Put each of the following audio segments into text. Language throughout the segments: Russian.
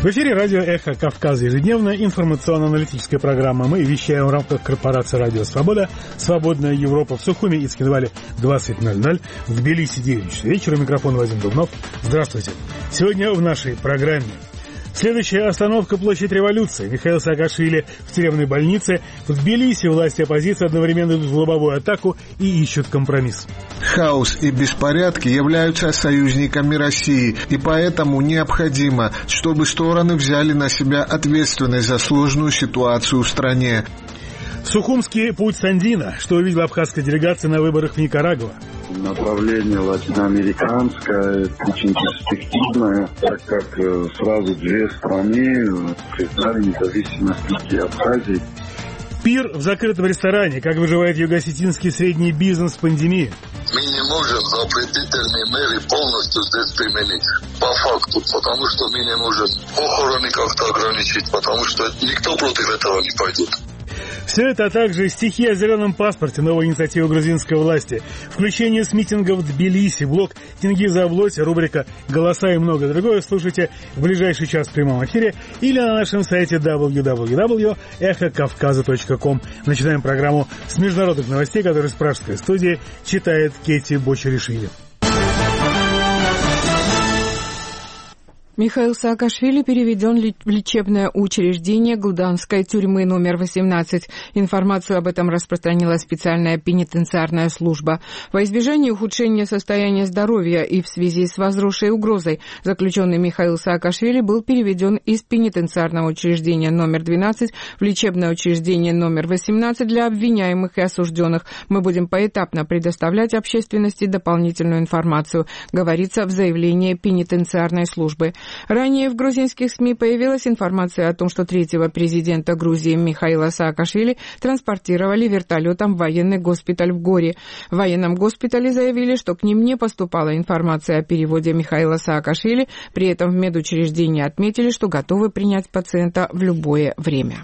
В эфире радио «Эхо Кавказа», ежедневная информационно-аналитическая программа. Мы вещаем в рамках корпорации «Радио Свобода», «Свободная Европа» в Сухуми и Цхинвале 20:00, в Тбилиси 9 часов вечера. Микрофон Вадим Дубнов. Здравствуйте. Сегодня в нашей программе. Следующая остановка — площадь Революции. Михаил Саакашвили в тюремной больнице. В Тбилиси власти и оппозиция одновременно идут в лобовую атаку и ищут компромисс. Хаос и беспорядки являются союзниками России, и поэтому необходимо, чтобы стороны взяли на себя ответственность за сложную ситуацию в стране. Сухумский путь Сандина. Что увидела абхазская делегация на выборах в Никарагуа? Направление латиноамериканское, очень перспективное, так как сразу две страны признали независимость Абхазии. Пир в закрытом ресторане. Как выживает юго-осетинский средний бизнес в пандемии? Мы не можем запретительные меры полностью здесь применить по факту, потому что мы не можем похороны как-то ограничить, потому что никто против этого не пойдет. Все это, а также стихи о зеленом паспорте, новой инициативы грузинской власти, включение с митингов в Тбилиси, блог Тенгиза Облоти, рубрика «Голоса» и многое другое слушайте в ближайший час в прямом эфире или на нашем сайте www.эхокавказа.ком. Начинаем программу с международных новостей, которые с пражской студии читает Кетти Бочеришвили. Михаил Саакашвили переведен в лечебное учреждение Гуданской тюрьмы номер 18. Информацию об этом распространила специальная пенитенциарная служба. Во избежание ухудшения состояния здоровья и в связи с возросшей угрозой заключенный Михаил Саакашвили был переведен из пенитенциарного учреждения номер 12 в лечебное учреждение номер 18 для обвиняемых и осужденных. Мы будем поэтапно предоставлять общественности дополнительную информацию, говорится в заявлении пенитенциарной службы. Ранее в грузинских СМИ появилась информация о том, что третьего президента Грузии Михаила Саакашвили транспортировали вертолетом в военный госпиталь в Горе. В военном госпитале заявили, что к ним не поступала информация о переводе Михаила Саакашвили, при этом в медучреждении отметили, что готовы принять пациента в любое время.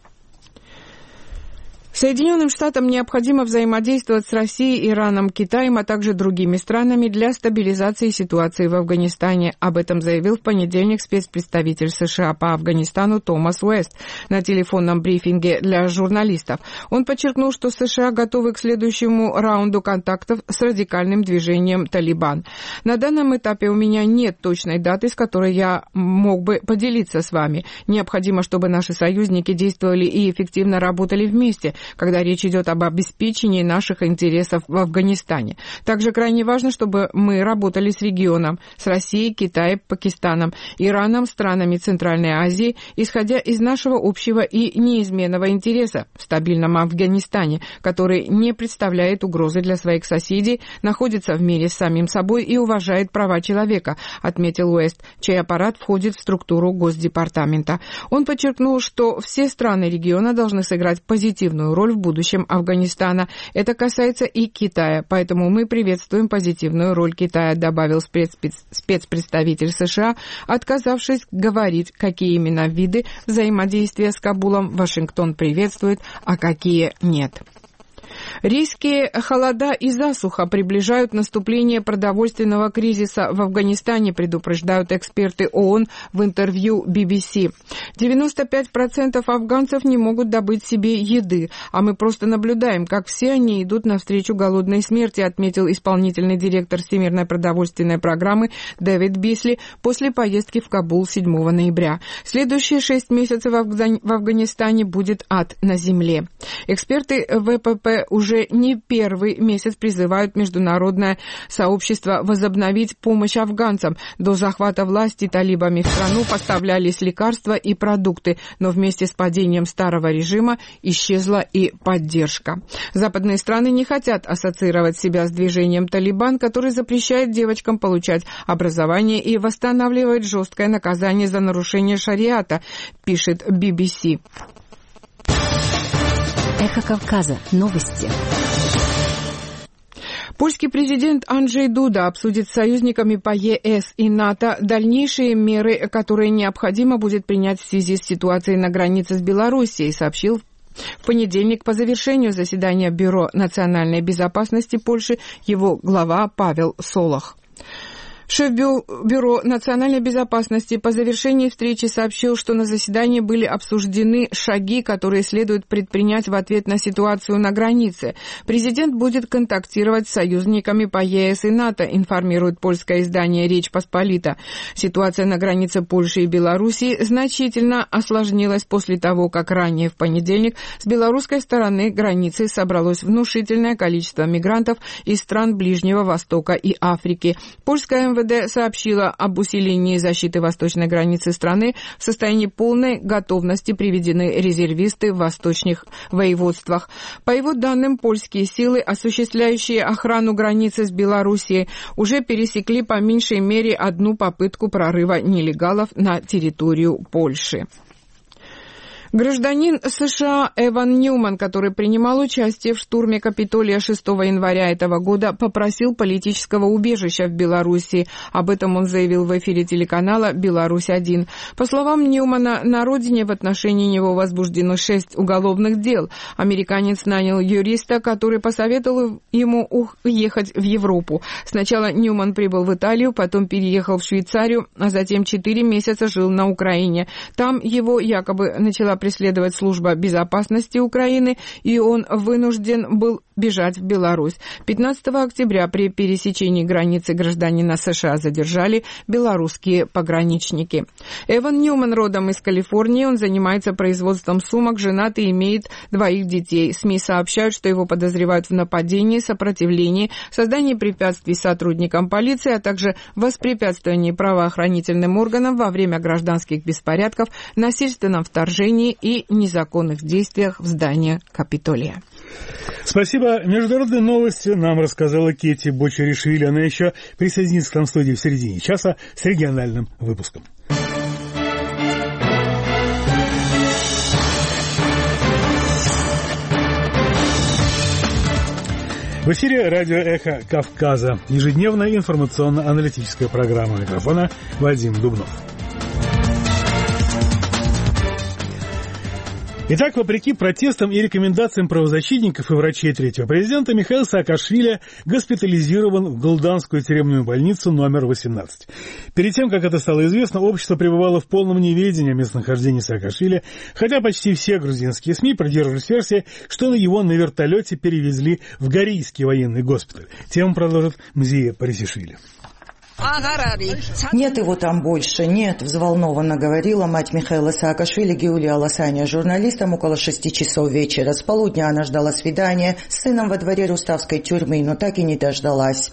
Соединенным Штатам необходимо взаимодействовать с Россией, Ираном, Китаем, а также другими странами для стабилизации ситуации в Афганистане. Об этом заявил в понедельник спецпредставитель США по Афганистану Томас Уэст на телефонном брифинге для журналистов. Он подчеркнул, что США готовы к следующему раунду контактов с радикальным движением «Талибан». На данном этапе у меня нет точной даты, с которой я мог бы поделиться с вами. Необходимо, чтобы наши союзники действовали и эффективно работали вместе, когда речь идет об обеспечении наших интересов в Афганистане. Также крайне важно, чтобы мы работали с регионом, с Россией, Китаем, Пакистаном, Ираном, странами Центральной Азии, исходя из нашего общего и неизменного интереса в стабильном Афганистане, который не представляет угрозы для своих соседей, находится в мире с самим собой и уважает права человека, отметил Уэст, чей аппарат входит в структуру Госдепартамента. Он подчеркнул, что все страны региона должны сыграть позитивную роль в будущем Афганистана. Это касается и Китая, поэтому мы приветствуем позитивную роль Китая, добавил спецпредставитель США, отказавшись говорить, какие именно виды взаимодействия с Кабулом Вашингтон приветствует, а какие нет. Резкие холода и засуха приближают наступление продовольственного кризиса в Афганистане, предупреждают эксперты ООН в интервью BBC. 95% афганцев не могут добыть себе еды, а мы просто наблюдаем, как все они идут навстречу голодной смерти, отметил исполнительный директор Всемирной продовольственной программы Дэвид Бисли после поездки в Кабул 7 ноября. Следующие 6 месяцев в Афганистане будет ад на земле. Эксперты ВПП уже не первый месяц призывают международное сообщество возобновить помощь афганцам. До захвата власти талибами в страну поставлялись лекарства и продукты, но вместе с падением старого режима исчезла и поддержка. Западные страны не хотят ассоциировать себя с движением «Талибан», который запрещает девочкам получать образование и восстанавливает жесткое наказание за нарушение шариата, пишет BBC. Эхо Кавказа. Новости. Польский президент Анджей Дуда обсудит с союзниками по ЕС и НАТО дальнейшие меры, которые необходимо будет принять в связи с ситуацией на границе с Белоруссией, сообщил в понедельник по завершению заседания Бюро национальной безопасности Польши его глава Павел Солох. Шеф Бюро национальной безопасности по завершении встречи сообщил, что на заседании были обсуждены шаги, которые следует предпринять в ответ на ситуацию на границе. Президент будет контактировать с союзниками по ЕС и НАТО, информирует польское издание «Речь Посполита». Ситуация на границе Польши и Белоруссии значительно осложнилась после того, как ранее в понедельник с белорусской стороны границы собралось внушительное количество мигрантов из стран Ближнего Востока и Африки. Польская МВД сообщила об усилении защиты восточной границы страны. В состоянии полной готовности приведены резервисты в восточных воеводствах. По его данным, польские силы, осуществляющие охрану границы с Белоруссией, уже пересекли по меньшей мере одну попытку прорыва нелегалов на территорию Польши. Гражданин США Эван Ньюман, который принимал участие в штурме Капитолия 6 января этого года, попросил политического убежища в Беларуси. Об этом он заявил в эфире телеканала «Беларусь-1». По словам Ньюмана, на родине в отношении него возбуждено 6 уголовных дел. Американец нанял юриста, который посоветовал ему уехать в Европу. Сначала Ньюман прибыл в Италию, потом переехал в Швейцарию, а затем 4 месяца жил на Украине. Там его якобы начала преследовать служба безопасности Украины, и он вынужден был бежать в Беларусь. 15 октября при пересечении границы гражданина США задержали белорусские пограничники. Эван Ньюман родом из Калифорнии, он занимается производством сумок, женат и имеет 2 детей. СМИ сообщают, что его подозревают в нападении, сопротивлении, создании препятствий сотрудникам полиции, а также воспрепятствовании правоохранительным органам во время гражданских беспорядков, насильственном вторжении и незаконных действиях в здание Капитолия. Спасибо. Международные новости нам рассказала Кетти Бочаришвили. Она еще присоединится к нам в студии в середине часа с региональным выпуском. В эфире радио «Эхо Кавказа». Ежедневная информационно-аналитическая программа. Микрофона Вадим Дубнов. Итак, вопреки протестам и рекомендациям правозащитников и врачей третьего президента, Михаил Саакашвили госпитализирован в Голданскую тюремную больницу номер 18. Перед тем, как это стало известно, общество пребывало в полном неведении о местонахождении Саакашвили, хотя почти все грузинские СМИ придерживались версии, что его на вертолете перевезли в Горийский военный госпиталь. Тему продолжит Мзия Парисишвили. Нет его там больше, нет, взволнованно говорила мать Михаила Саакашвили Гиулия Аласаня журналистам около 6 часов вечера. С полудня она ждала свидания с сыном во дворе Руставской тюрьмы, но так и не дождалась.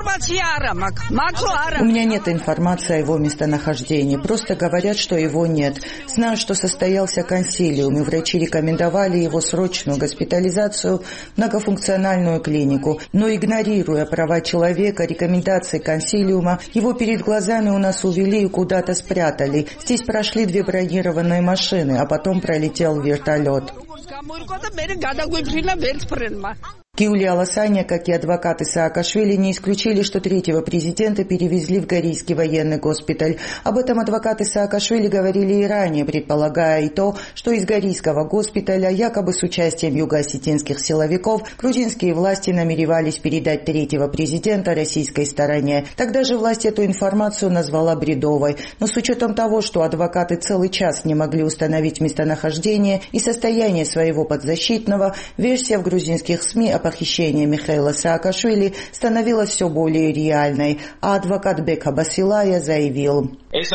У меня нет информации о его местонахождении, просто говорят, что его нет. Знаю, что состоялся консилиум, и врачи рекомендовали его срочную госпитализацию в многофункциональную клинику, но игнорируя права человека, рекомендации консилиума, его перед глазами у нас увели и куда-то спрятали. Здесь прошли 2 бронированные машины, а потом пролетел вертолет. Гиулия Аласаня, как и адвокаты Саакашвили, не исключили, что третьего президента перевезли в Горийский военный госпиталь. Об этом адвокаты Саакашвили говорили и ранее, предполагая и то, что из Горийского госпиталя, якобы с участием юго-осетинских силовиков, грузинские власти намеревались передать третьего президента российской стороне. Тогда же власть эту информацию назвала бредовой. Но с учетом того, что адвокаты целый час не могли установить местонахождение и состояние своего подзащитного, версия в грузинских СМИ о похищении Михаила Саакашвили становилась все более реальной, а адвокат Бека Басилая заявил: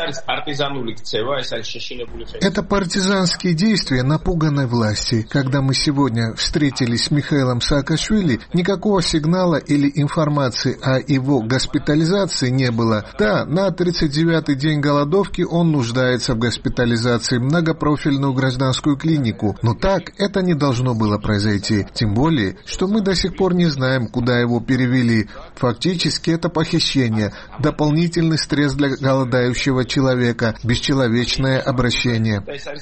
это партизанские действия напуганной власти. Когда мы сегодня встретились с Михаилом Саакашвили, никакого сигнала или информации о его госпитализации не было. Да, на 39-й день голодовки он нуждается в госпитализации в многопрофильную гражданскую клинику. Но так это не должно было произойти. Тем более, что мы до сих пор не знаем, куда его перевели. Фактически это похищение, дополнительный стресс для голодающего человека, бесчеловечное обращение.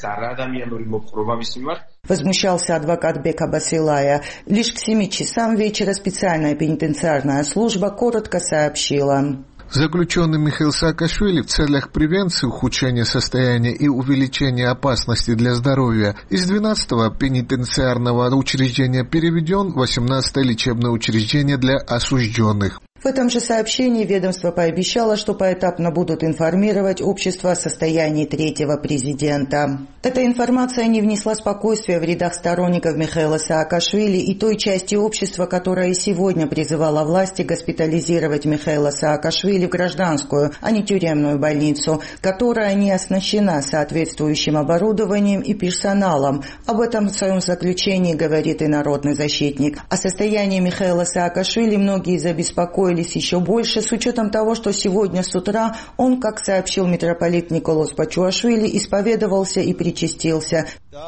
Возмущался адвокат Бека Басилая. Лишь к 7 часам вечера специальная пенитенциарная служба коротко сообщила: Заключенный Михаил Саакашвили в целях превенции ухудшения состояния и увеличения опасности для здоровья из 12-го пенитенциарного учреждения переведен в 18-е лечебное учреждение для осужденных. В этом же сообщении ведомство пообещало, что поэтапно будут информировать общество о состоянии третьего президента. Эта информация не внесла спокойствия в рядах сторонников Михаила Саакашвили и той части общества, которая сегодня призывала власти госпитализировать Михаила Саакашвили в гражданскую, а не тюремную больницу, которая не оснащена соответствующим оборудованием и персоналом. Об этом в своем заключении говорит и народный защитник. О состоянии Михаила Саакашвили многие забеспокоились еще больше, с учетом того, что сегодня с утра он, как сообщил митрополит Николос Пачуашвили, исповедовался и причастился.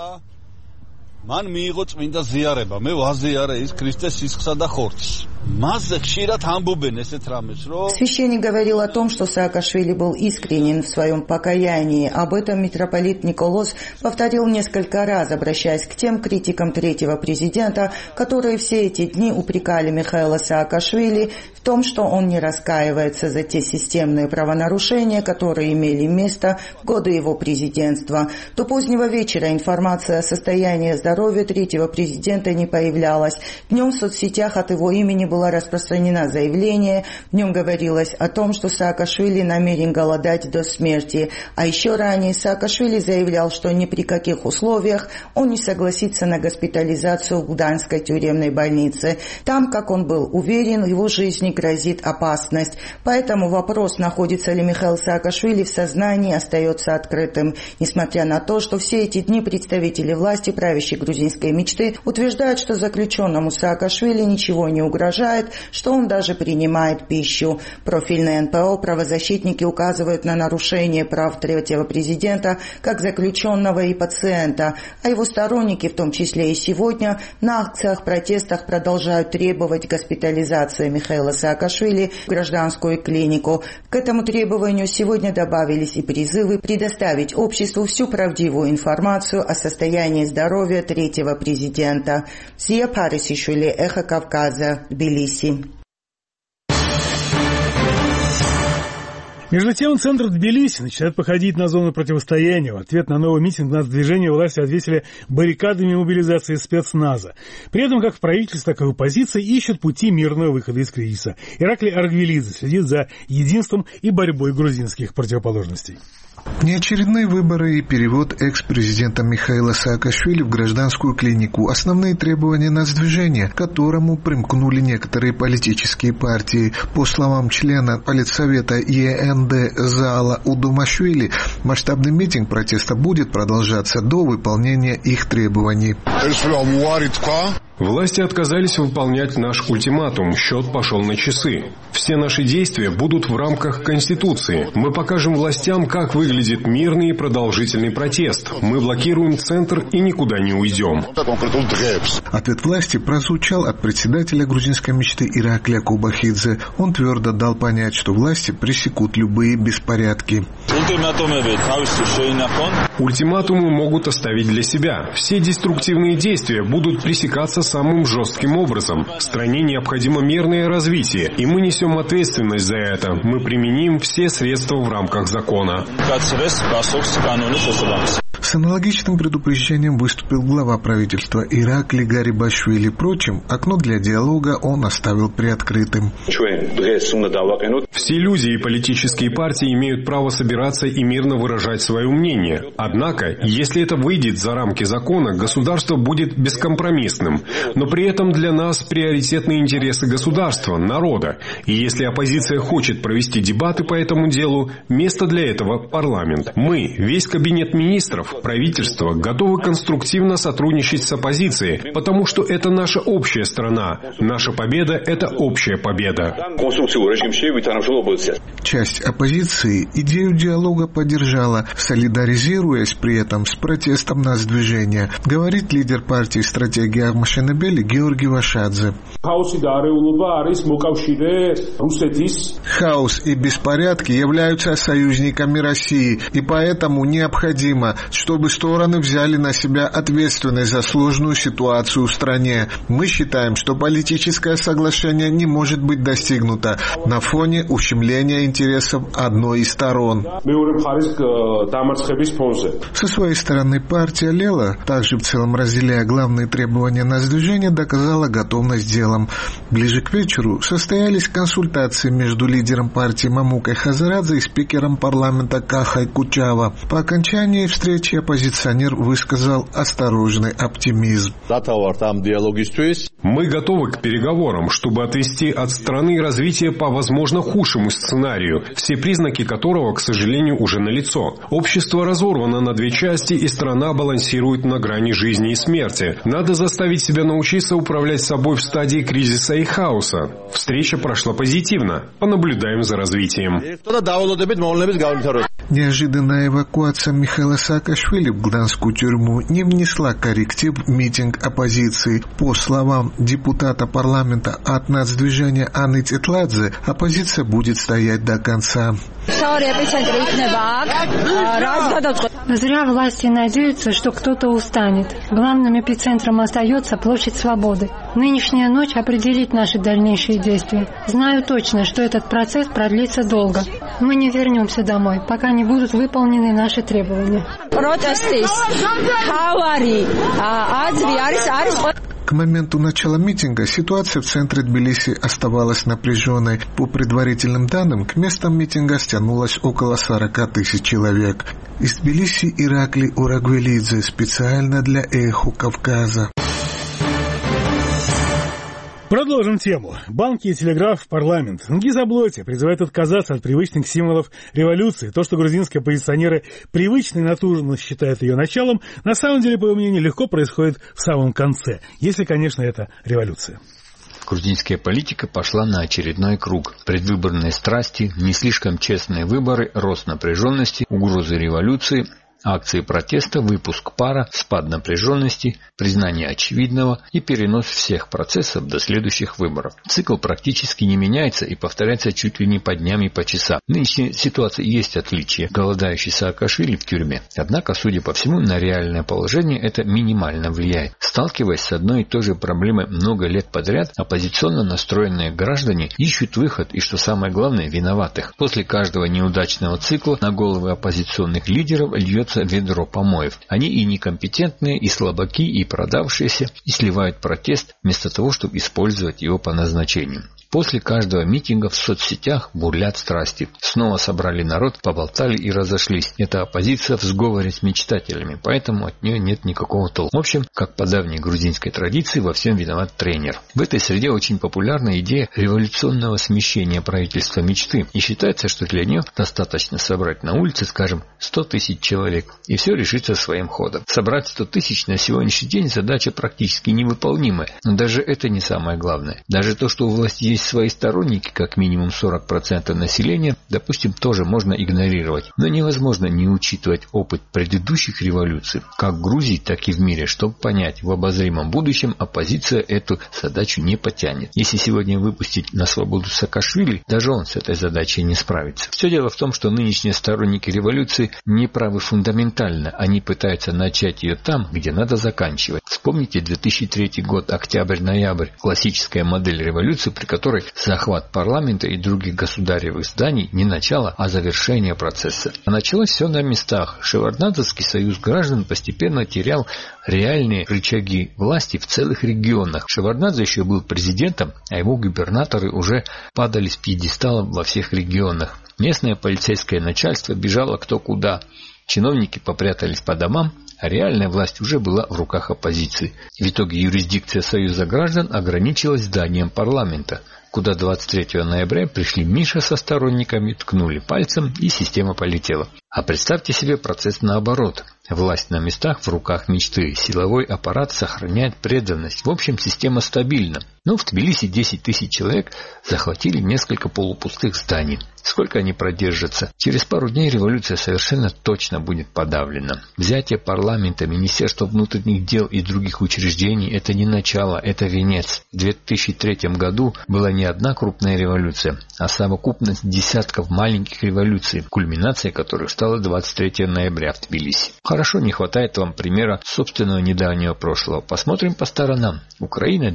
Священник говорил о том, что Саакашвили был искренен в своем покаянии. Об этом митрополит Николос повторил несколько раз, обращаясь к тем критикам третьего президента, которые все эти дни упрекали Михаила Саакашвили в том, что он не раскаивается за те системные правонарушения, которые имели место в годы его президентства. До позднего вечера информация о состоянии здоровья третьего президента не появлялась. Днем в соцсетях от его имени было распространено заявление. В нем говорилось о том, что Саакашвили намерен голодать до смерти. А еще ранее Саакашвили заявлял, что ни при каких условиях он не согласится на госпитализацию в Гданьской тюремной больнице. Там, как он был уверен, его жизни грозит опасность. Поэтому вопрос, находится ли Михаил Саакашвили в сознании, остается открытым. Несмотря на то, что все эти дни представители власти, правящей грузинской мечты, утверждают, что заключенному Саакашвили ничего не угрожает, что он даже принимает пищу. Профильные НПО правозащитники указывают на нарушение прав третьего президента как заключенного и пациента, а его сторонники, в том числе и сегодня, на акциях, протестах продолжают требовать госпитализации Михаила Саакашвили в гражданскую клинику. К этому требованию сегодня добавились и призывы предоставить обществу всю правдивую информацию о состоянии здоровья третьего президента. Зия Парисишвили, Эхо Кавказа, Тбилиси. Между тем, центр Тбилиси начинает походить на зону противостояния. В ответ на новый митинг нацдвижения власти ответили баррикадами мобилизации спецназа. При этом как в правительстве, так и в оппозиции ищут пути мирного выхода из кризиса. Ираклий Аргвелидзе следит за единством и борьбой грузинских противоположностей. Неочередные выборы и перевод экс-президента Михаила Саакашвили в гражданскую клинику – основные требования нацдвижения, к которому примкнули некоторые политические партии. По словам члена политсовета ЕНД Заала Удумашвили, масштабный митинг протеста будет продолжаться до выполнения их требований. Власти отказались выполнять наш ультиматум. Счет пошел на часы. Все наши действия будут в рамках Конституции. Мы покажем властям, как выглядит мирный и продолжительный протест. Мы блокируем центр и никуда не уйдем. Ответ власти прозвучал от председателя грузинской мечты Ираклия Кубахидзе. Он твердо дал понять, что власти пресекут любые беспорядки. Ультиматумы могут оставить для себя. Все деструктивные действия будут пресекаться самым жестким образом. Стране необходимо мирное развитие, и мы несем ответственность за это. Мы применим все средства в рамках закона. С аналогичным предупреждением выступил глава правительства Ираклий Гарибашвили. Впрочем, окно для диалога он оставил приоткрытым. Все люди и политические партии имеют право собираться и мирно выражать свое мнение. Однако, если это выйдет за рамки закона, государство будет бескомпромиссным. Но при этом для нас приоритетны интересы государства, народа. И если оппозиция хочет провести дебаты по этому делу, место для этого – парламент. Мы, весь кабинет министров, правительство, готовы конструктивно сотрудничать с оппозицией, потому что это наша общая страна. Наша победа – это общая победа. Часть оппозиции идею диалога поддержала, солидаризируясь при этом с протестом нацдвижения, говорит лидер партии «Стратегия Агмашенебели» Георгий Вашадзе. Хаос и беспорядки являются союзниками России, и поэтому необходимо, чтобы стороны взяли на себя ответственность за сложную ситуацию в стране. Мы считаем, что политическое соглашение не может быть достигнуто на фоне ущемления интересов одной из сторон. Со своей стороны, партия Лела, также в целом разделяя главные требования нас движения, доказала готовность делом. Ближе к вечеру состоялись консультации между лидером партии Мамукой Хазарадзе и спикером парламента Кахай Кучава. По окончании встречи оппозиционер высказал осторожный оптимизм. Мы готовы к переговорам, чтобы отвести от страны развитие по возможно худшему сценарию, все признаки которого, к сожалению, уже налицо. Общество разорвано на две части, и страна балансирует на грани жизни и смерти. Надо заставить себя научиться управлять собой в стадии кризиса и хаоса. Встреча прошла позитивно. Понаблюдаем за развитием. Неожиданная эвакуация Михаила Саакашвили в гданскую тюрьму не внесла корректив в митинг оппозиции. По словам депутата парламента от нацдвижения Анны Тетладзе, оппозиция будет стоять до конца. Зря власти надеются, что кто-то устанет. Главным эпицентром остается площадь Свободы. Нынешняя ночь определит наши дальнейшие действия. Знаю точно, что этот процесс продлится долго. Мы не вернемся домой, пока не будут выполнены наши требования. К моменту начала митинга ситуация в центре Тбилиси оставалась напряженной. По предварительным данным, к местам митинга стянулось около 40 тысяч человек. Из Тбилиси Иракли Урагвелидзе специально для «Эхо Кавказа». Продолжим тему. Банки и телеграф в парламент. Нгизаблоти призывает отказаться от привычных символов революции. То, что грузинские оппозиционеры привычно и натужно считают ее началом, на самом деле, по его мнению, легко происходит в самом конце, если, конечно, это революция. Грузинская политика пошла на очередной круг. Предвыборные страсти, не слишком честные выборы, рост напряженности, угрозы революции, акции протеста, выпуск пара, спад напряженности, признание очевидного и перенос всех процессов до следующих выборов. Цикл практически не меняется и повторяется чуть ли не по дням и по часам. В нынешней ситуации есть отличие. Голодающий Саакашвили в тюрьме. Однако, судя по всему, на реальное положение это минимально влияет. Сталкиваясь с одной и той же проблемой много лет подряд, оппозиционно настроенные граждане ищут выход и, что самое главное, виноватых. После каждого неудачного цикла на головы оппозиционных лидеров льется ведро помоев. Они и некомпетентные, и слабаки, и продавшиеся, и сливают протест вместо того, чтобы использовать его по назначению. После каждого митинга в соцсетях бурлят страсти. Снова собрали народ, поболтали и разошлись. Это оппозиция в сговоре с мечтателями, поэтому от нее нет никакого толку. В общем, как по давней грузинской традиции, во всем виноват тренер. В этой среде очень популярна идея революционного смещения правительства мечты. И считается, что для нее достаточно собрать на улице, скажем, 100 тысяч человек, и все решится своим ходом. Собрать 100 тысяч на сегодняшний день задача практически невыполнимая. Но даже это не самое главное. Даже то, что у власти есть свои сторонники, как минимум 40% населения, допустим, тоже можно игнорировать. Но невозможно не учитывать опыт предыдущих революций, как в Грузии, так и в мире, чтобы понять, в обозримом будущем оппозиция эту задачу не потянет. Если сегодня выпустить на свободу Саакашвили, даже он с этой задачей не справится. Все дело в том, что нынешние сторонники революции не правы фундаментально. Они пытаются начать ее там, где надо заканчивать. Вспомните 2003 год, октябрь-ноябрь, классическая модель революции, при которой захват парламента и других государевых зданий не начало, а завершение процесса. А началось все на местах. Шеварднадзевский союз граждан постепенно терял реальные рычаги власти в целых регионах. Шеварднадзе еще был президентом, а его губернаторы уже падали с пьедестала во всех регионах. Местное полицейское начальство бежало кто куда. Чиновники попрятались по домам, а реальная власть уже была в руках оппозиции. В итоге юрисдикция Союза граждан ограничилась зданием парламента, куда 23 ноября пришли Миша со сторонниками, ткнули пальцем, и система полетела. А представьте себе процесс наоборот. Власть на местах в руках мечты. Силовой аппарат сохраняет преданность. В общем, система стабильна. Но в Тбилиси 10 тысяч человек захватили несколько полупустых зданий. Сколько они продержатся? Через пару дней революция совершенно точно будет подавлена. Взятие парламента, Министерства внутренних дел и других учреждений – это не начало, это венец. В 2003 году было не одна крупная революция, а совокупность десятков маленьких революций, кульминацией которых стала 23 ноября в Тбилиси. Хорошо, не хватает вам примера собственного недавнего прошлого. Посмотрим по сторонам. Украина,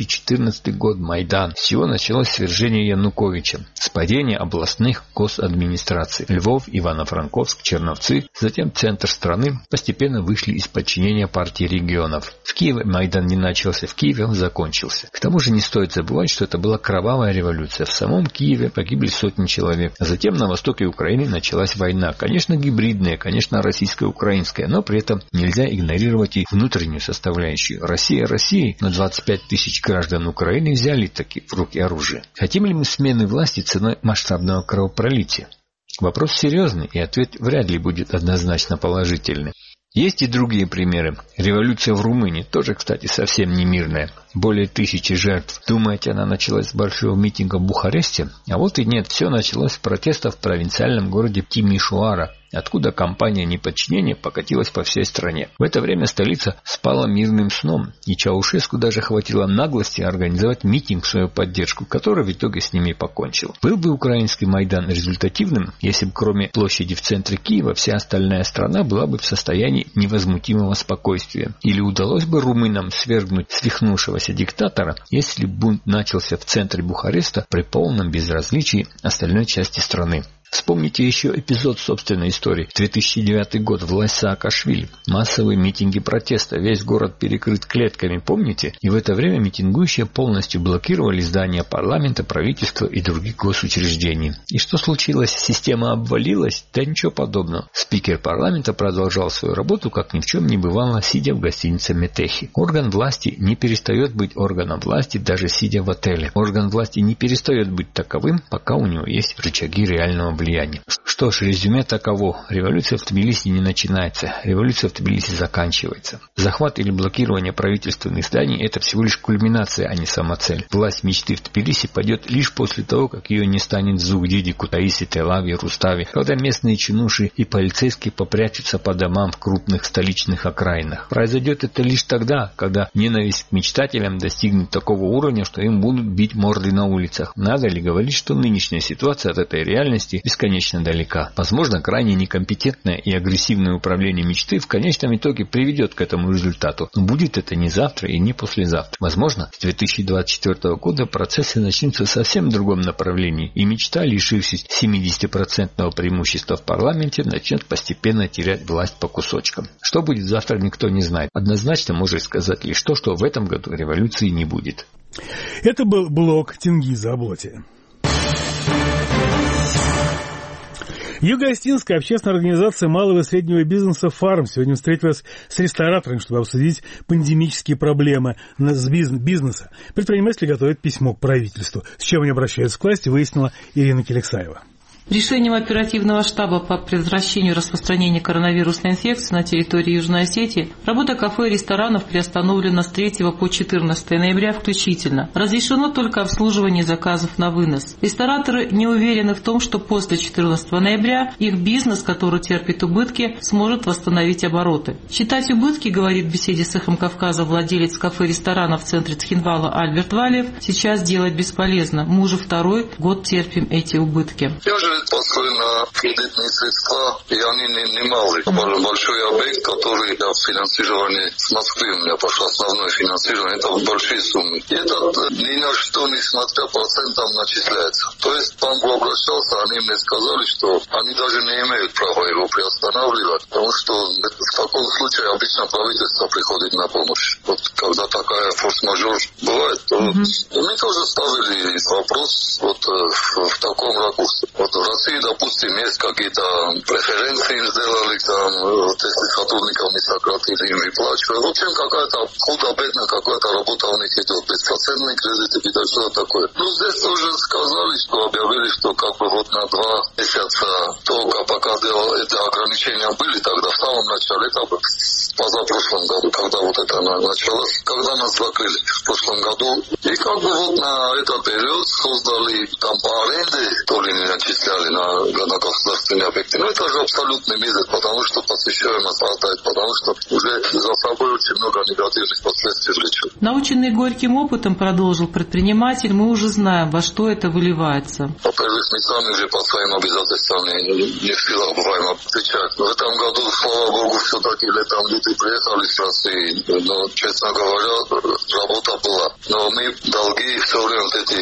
2014 год, Майдан. Всего началось свержение Януковича, с падения областных госадминистраций. Львов, Ивано-Франковск, Черновцы, затем центр страны постепенно вышли из подчинения партии регионов. В Киеве Майдан не начался, в Киеве он закончился. К тому же не стоит забывать, что это была кровавая революция. В самом Киеве погибли сотни человек. А затем на востоке Украины началась война. Конечно, гибридная, конечно, российско-украинская, но при этом нельзя игнорировать и внутреннюю составляющую. Россия Россией, но 25 тысяч граждан Украины взяли таки в руки оружие. Хотим ли мы смены власти ценой масштабного кровопролития? Вопрос серьезный, и ответ вряд ли будет однозначно положительный. Есть и другие примеры. Революция в Румынии тоже, кстати, совсем не мирная. Более 1000 жертв. Думаете, она началась с большого митинга в Бухаресте? А вот и нет, все началось с протестов в провинциальном городе Тимишоара, откуда кампания неподчинения покатилась по всей стране. В это время столица спала мирным сном, и Чаушеску даже хватило наглости организовать митинг в свою поддержку, который в итоге с ними покончил. Был бы украинский Майдан результативным, если бы кроме площади в центре Киева вся остальная страна была бы в состоянии невозмутимого спокойствия? Или удалось бы румынам свергнуть свихнувшегося диктатора, если бунт начался в центре Бухареста при полном безразличии остальной части страны? Вспомните еще эпизод собственной истории. 2009 год, власть Саакашвили. Массовые митинги протеста. Весь город перекрыт клетками, помните? И в это время митингующие полностью блокировали здания парламента, правительства и других госучреждений. И что случилось? Система обвалилась? Да ничего подобного. Спикер парламента продолжал свою работу, как ни в чем не бывало, сидя в гостинице Метехи. Орган власти не перестает быть органом власти, даже сидя в отеле. Орган власти не перестает быть таковым, пока у него есть рычаги реального влияния. Что ж, резюме таково. Революция в Тбилиси не начинается. Революция в Тбилиси заканчивается. Захват или блокирование правительственных зданий – это всего лишь кульминация, а не самоцель. Власть мечты в Тбилиси падет лишь после того, как ее не станет в Зугдиде, Кутаиси, Тель-Авиве, Руставе, когда местные чинуши и полицейские попрячутся по домам в крупных столичных окраинах. Произойдет это лишь тогда, когда ненависть к мечтателям достигнет такого уровня, что им будут бить морды на улицах. Надо ли говорить, что нынешняя ситуация от этой реальности бесконечно далека. Возможно, крайне некомпетентное и агрессивное управление мечты в конечном итоге приведет к этому результату. Но будет это не завтра и не послезавтра. Возможно, с 2024 года процессы начнутся в совсем другом направлении, и мечта, лишившись 70% преимущества в парламенте, начнет постепенно терять власть по кусочкам. Что будет завтра, никто не знает. Однозначно может сказать лишь то, что в этом году революции не будет. Это был блог Тенгиза Аблоти. Юго-Остинская общественная организация малого и среднего бизнеса «Фарм» сегодня встретилась с рестораторами, чтобы обсудить пандемические проблемы бизнеса. Предприниматели готовят письмо к правительству. С чем они обращаются к власти, выяснила Ирина Келексаева. Решением оперативного штаба по предотвращению распространения коронавирусной инфекции на территории Южной Осетии работа кафе и ресторанов приостановлена с 3 по 14 ноября включительно. Разрешено только обслуживание заказов на вынос. Рестораторы не уверены в том, что после 14 ноября их бизнес, который терпит убытки, сможет восстановить обороты. Считать убытки, говорит в беседе с «Эхом Кавказа» владелец кафе и ресторана в центре Цхинвала Альберт Валиев, сейчас делать бесполезно. Мы уже второй год терпим эти убытки. Построены на кредитные средства, и они немалые. Большой объект, который для финансирования с Москвы у меня пошло основное финансирование, это большие суммы. И это ни на что, несмотря процентам, начисляется. То есть банк обращался, они мне сказали, что они даже не имеют права его приостанавливать, потому что в таком случае обычно правительство приходит на помощь. Вот когда такая форс-мажор бывает, то мы тоже ставили вопрос вот в таком ракурсе. Вот в России, допустим, есть какие-то преференции сделали, там, если сотрудникам не сократили, им выплачивают. В общем, какая-то худо-бедно какая-то работа у них идет, беспроцентные кредиты, и что такое. Ну, здесь тоже сказали, что объявили, что как бы вот на 2 месяца только пока эти ограничения были, тогда в самом начале, это позапрошлом году, когда вот это началось, когда нас закрыли в прошлом году. И как бы вот на этот период создали там по аренде, то ли не начисляли на государственные объекты. Но это же абсолютный мизер, потому что посещаемость падает, потому что уже за собой очень много негативных последствий влечет. Наученный горьким опытом, продолжил предприниматель, мы уже знаем, во что это выливается. Во-первых, мы сами же по своим обязательствам не в силах бываем отвечать. В этом году, слава богу, все-таки летом люди приехали с России, но, честно говоря, работа была. Но мы долги все время вот эти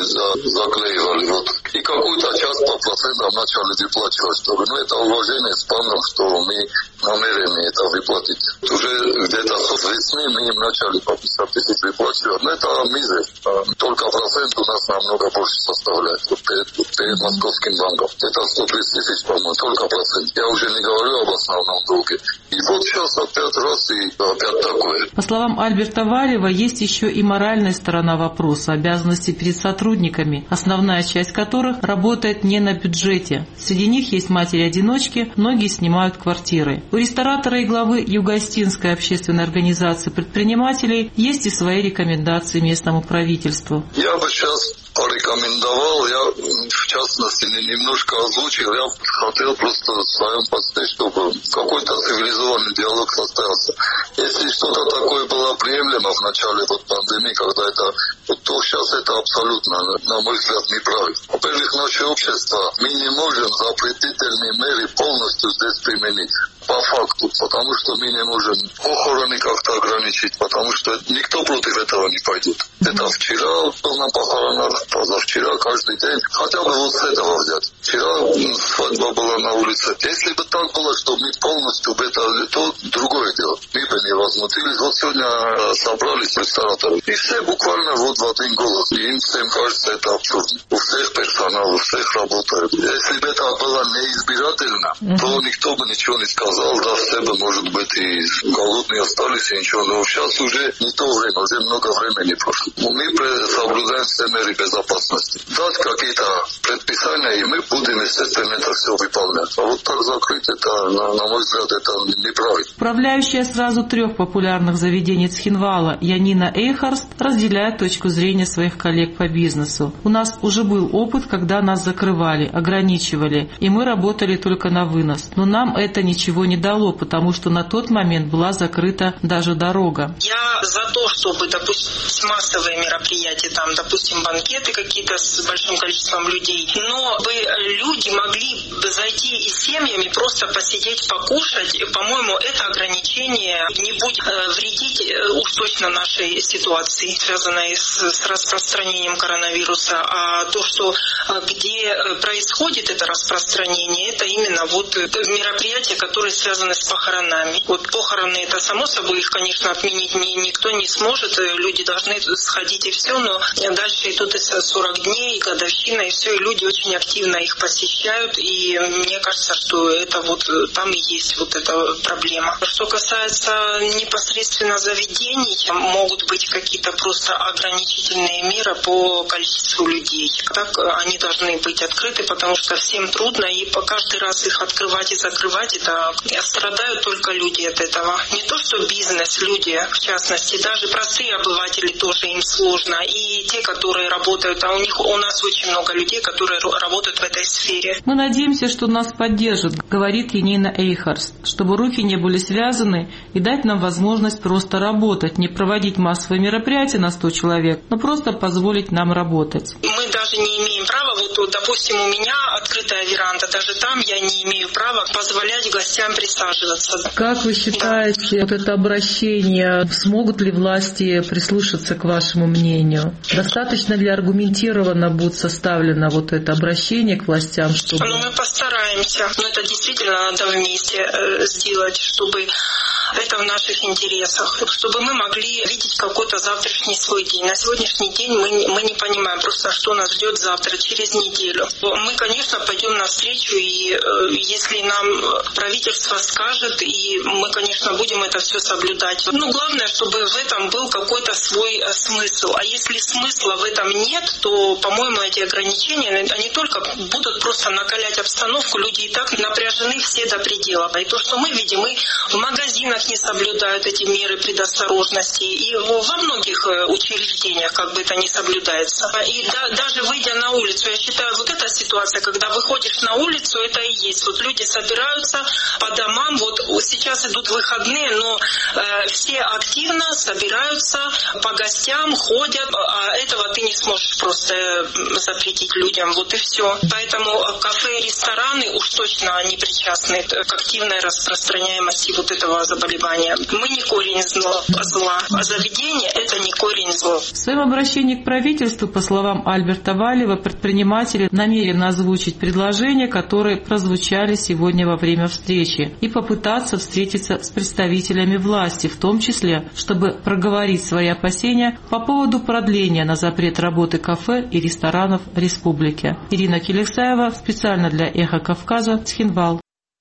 заклеивали. Вот. И какую-то часть по процентам начали выплачивать. Ну, это уважение с банком, что мы намерены это выплатить. Уже где-то с весны мы им начали по 50 тысяч выплачивать. Но это мизер. Только процент у нас намного больше составляет перед Московским банком. Это 130 тысяч, по-моему, только процент. Я уже не говорю об основном долге. И вот сейчас опять раз и опять такое. По словам Альберта Валева, есть еще и моральная сторона вопроса, обязанности перед сотрудниками, основная часть которых работает не на бюджете. Среди них есть матери-одиночки, многие снимают квартиры. У ресторатора и главы Юго-Остинской общественной организации предпринимателей есть и свои рекомендации местному правительству. Я бы сейчас порекомендовал, я в частности немножко озвучил, я хотел просто в своем посте, чтобы какой-то цивилизованный диалог состоялся. Если что-то такое было приемлемо в начале пандемии, когда это, то сейчас это абсолютно, на мой взгляд, неправильно. Во-первых, наше общество, мы не можем запретительные меры полностью здесь применить. По факту, потому что мы не можем похороны как-то ограничить, потому что никто против этого не пойдет. Это вчера был на похоронах, позавчера, каждый день. Хотя бы вот с этого взять. Вчера свадьба была на улице. Если бы так было, что мы полностью бы это, то другое дело. Мы бы не возмутились. Вот сегодня собрались рестораторы. И все буквально вот в один голос. И им всем кажется это абсурдно. У всех персонал, у всех работает. Если бы это было неизбирательно, то никто бы ничего не сказал. Да, все бы, может быть, и голодные остались, и ничего. Но сейчас уже не то время, уже много времени прошло. Мы соблюдаем все меры безопасности. Дать какие-то предписания, и мы будем, естественно, это все выполнять. А вот так закрыть, это, на мой взгляд, это неправильно. Управляющая сразу 3 популярных заведений Цхинвала Янина Эйхарст разделяет точку зрения своих коллег по бизнесу. У нас уже был опыт, когда нас закрывали, ограничивали, и мы работали только на вынос. Но нам это ничего не дало, потому что на тот момент была закрыта даже дорога. Я за то, чтобы, допустим, массовые мероприятия, там, допустим, банкеты какие-то с большим количеством людей, но бы люди могли зайти и семьями просто посидеть, покушать. По-моему, это ограничение не будет вредить уж точно нашей ситуации, связанной с распространением коронавируса. А то, что где происходит это распространение, это именно вот мероприятия, которые связаны с похоронами. Вот похороны, это само собой, их, конечно, отменить никто не сможет. Люди должны сходить и все, но дальше идут и 40 дней, и годовщина, и все, и люди очень активно их посещают, и мне кажется, что это вот там и есть вот эта проблема. Что касается непосредственно заведений, могут быть какие-то просто ограничительные меры по количеству людей. Так они должны быть открыты, потому что всем трудно, и по каждый раз их открывать и закрывать, это страдают только люди от этого. Не то, что бизнес, люди, в частности, даже простые обыватели тоже им сложно. И те, которые работают, а у нас очень много людей, которые работают в этой сфере. Мы надеемся, что нас поддержат, говорит Янина Эйхарст, чтобы руки не были связаны и дать нам возможность просто работать, не проводить массовые мероприятия на 100 человек, но просто позволить нам работать. Мы даже не имеем права, вот, допустим, у меня открытая веранда, даже там я не имею права позволять гостям присаживаться. Как вы считаете, вот это обращение, смогут ли власти прислушаться к вашему мнению? Достаточно ли аргументированно будет составлено вот это обращение к властям, чтобы... Ну, мы постараемся. Но это действительно надо вместе сделать, чтобы это в наших интересах, чтобы мы могли видеть какой-то завтрашний свой день. На сегодняшний день мы не понимаем просто, что нас ждет завтра, через неделю. Мы, конечно, пойдем навстречу, и если нам правительство скажет, и мы, конечно, будем это все соблюдать. Но главное, чтобы в этом был какой-то свой смысл. А если смысла в этом нет, то, по-моему, эти ограничения, они только будут просто накалять обстановку. Люди и так напряжены все до предела. И то, что мы видим, и в магазинах не соблюдают эти меры предосторожности, и во многих учреждениях как бы это не соблюдается. И даже выйдя на улицу, я считаю, вот эта ситуация, когда выходишь на улицу, это и есть. Вот люди собираются по домам, вот сейчас идут выходные, но все активно собираются по гостям, ходят, а этого ты не сможешь просто запретить людям, вот и все. Поэтому кафе и рестораны уж точно не причастны к активной распространяемости вот этого заболевания. Мы не корень зла, а заведение – это не корень зла. В своем обращении к правительству, по словам Альберта Валева, предприниматели намерены озвучить предложения, которые прозвучали сегодня во время встречи, и попытаться встретиться с представителями власти, в том числе, чтобы проговорить свои опасения по поводу продления на запрет работы кафе и ресторанов республики. Ирина Келексаева специально для «Эхо Кавказа», Цхинвал.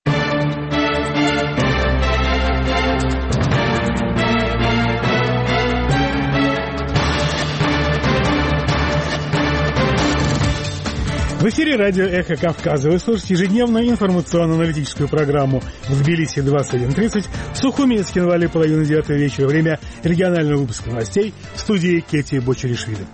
В эфире радио «Эхо Кавказа». Вы слушаете ежедневную информационно-аналитическую программу в Тбилиси 21:30, в Сухуми и Цхинвале 8:30 вечера. Время регионального выпуска новостей в студии Кети Бочеришвили.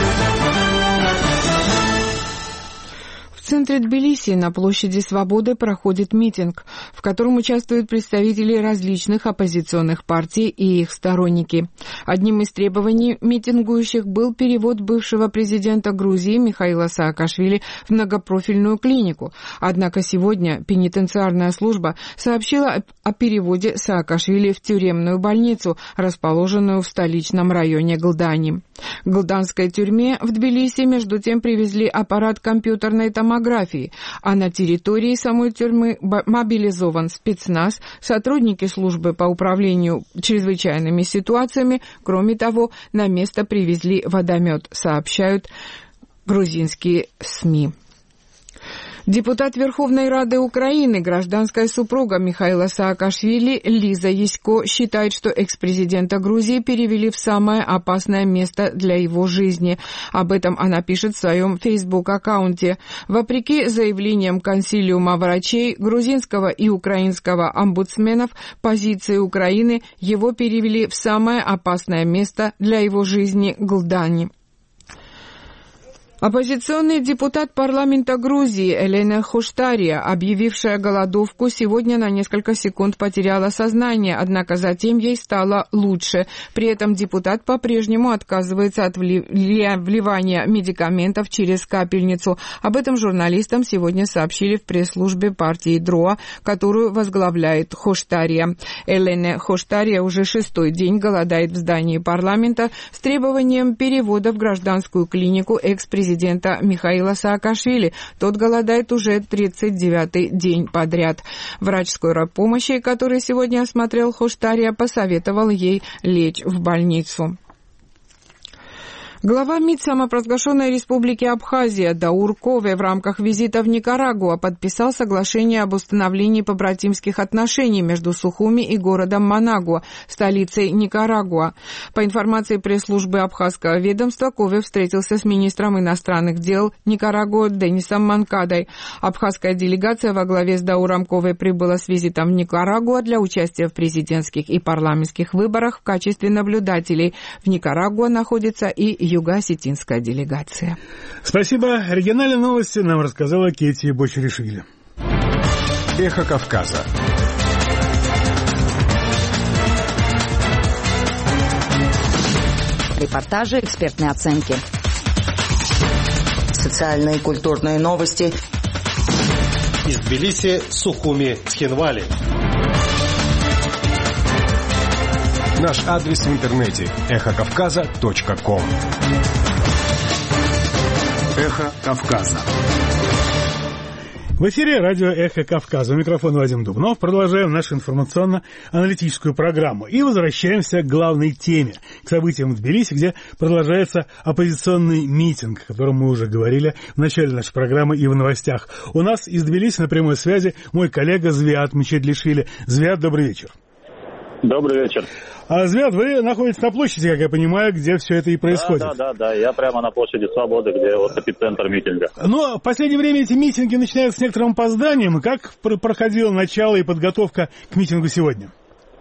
В центре Тбилиси на площади Свободы проходит митинг, в котором участвуют представители различных оппозиционных партий и их сторонники. Одним из требований митингующих был перевод бывшего президента Грузии Михаила Саакашвили в многопрофильную клинику. Однако сегодня пенитенциарная служба сообщила о переводе Саакашвили в тюремную больницу, расположенную в столичном районе Глдани. К Глданской тюрьме в Тбилиси между тем привезли аппарат компьютерной томографии, а на территории самой тюрьмы мобилизован спецназ, сотрудники службы по управлению чрезвычайными ситуациями. Кроме того, на место привезли водомет, сообщают грузинские СМИ. Депутат Верховной Рады Украины, гражданская супруга Михаила Саакашвили Лиза Ясько считает, что экс-президента Грузии перевели в самое опасное место для его жизни. Об этом она пишет в своем Facebook-аккаунте. Вопреки заявлениям консилиума врачей, грузинского и украинского омбудсменов, позиции Украины его перевели в самое опасное место для его жизни – Глдани. Оппозиционный депутат парламента Грузии Элена Хоштария, объявившая голодовку, сегодня на несколько секунд потеряла сознание, однако затем ей стало лучше. При этом депутат по-прежнему отказывается от вливания медикаментов через капельницу. Об этом журналистам сегодня сообщили в пресс-службе партии ДРОА, которую возглавляет Хоштария. Элена Хоштария уже 6-й день голодает в здании парламента с требованием перевода в гражданскую клинику экс-президента Михаила Саакашвили. Тот голодает уже 39-й день подряд. Врач скорой помощи, который сегодня осмотрел Хоштария, посоветовал ей лечь в больницу. Глава МИД самопровозглашенной республики Абхазия Даур Кове в рамках визита в Никарагуа подписал соглашение об установлении побратимских отношений между Сухуми и городом Манагуа, столицей Никарагуа. По информации пресс-службы абхазского ведомства, Кове встретился с министром иностранных дел Никарагуа Денисом Манкадой. Абхазская делегация во главе с Дауром Кове прибыла с визитом в Никарагуа для участия в президентских и парламентских выборах в качестве наблюдателей. В Никарагуа находится и юго-осетинская делегация. Спасибо. Региональные новости нам рассказала Кети Бочеришвили. Эхо Кавказа. Репортажи, экспертные оценки. Социальные и культурные новости. Из Тбилиси, Сухуми, Цхинвали. Наш адрес в интернете – эхокавказа.ком. Эхо Кавказа. В эфире радио «Эхо Кавказа». У микрофона Вадим Дубнов. Продолжаем нашу информационно-аналитическую программу. И возвращаемся к главной теме, к событиям в Тбилиси, где продолжается оппозиционный митинг, о котором мы уже говорили в начале нашей программы и в новостях. У нас из Тбилиси на прямой связи мой коллега Звиат Мчедлишвили. Звиат, добрый вечер. Добрый вечер. Звиат, вы находитесь на площади, как я понимаю, где все это и происходит. Да, я прямо на площади Свободы, где вот эпицентр митинга. Но в последнее время эти митинги начинаются с некоторым опозданием. Как проходило начало и подготовка к митингу сегодня?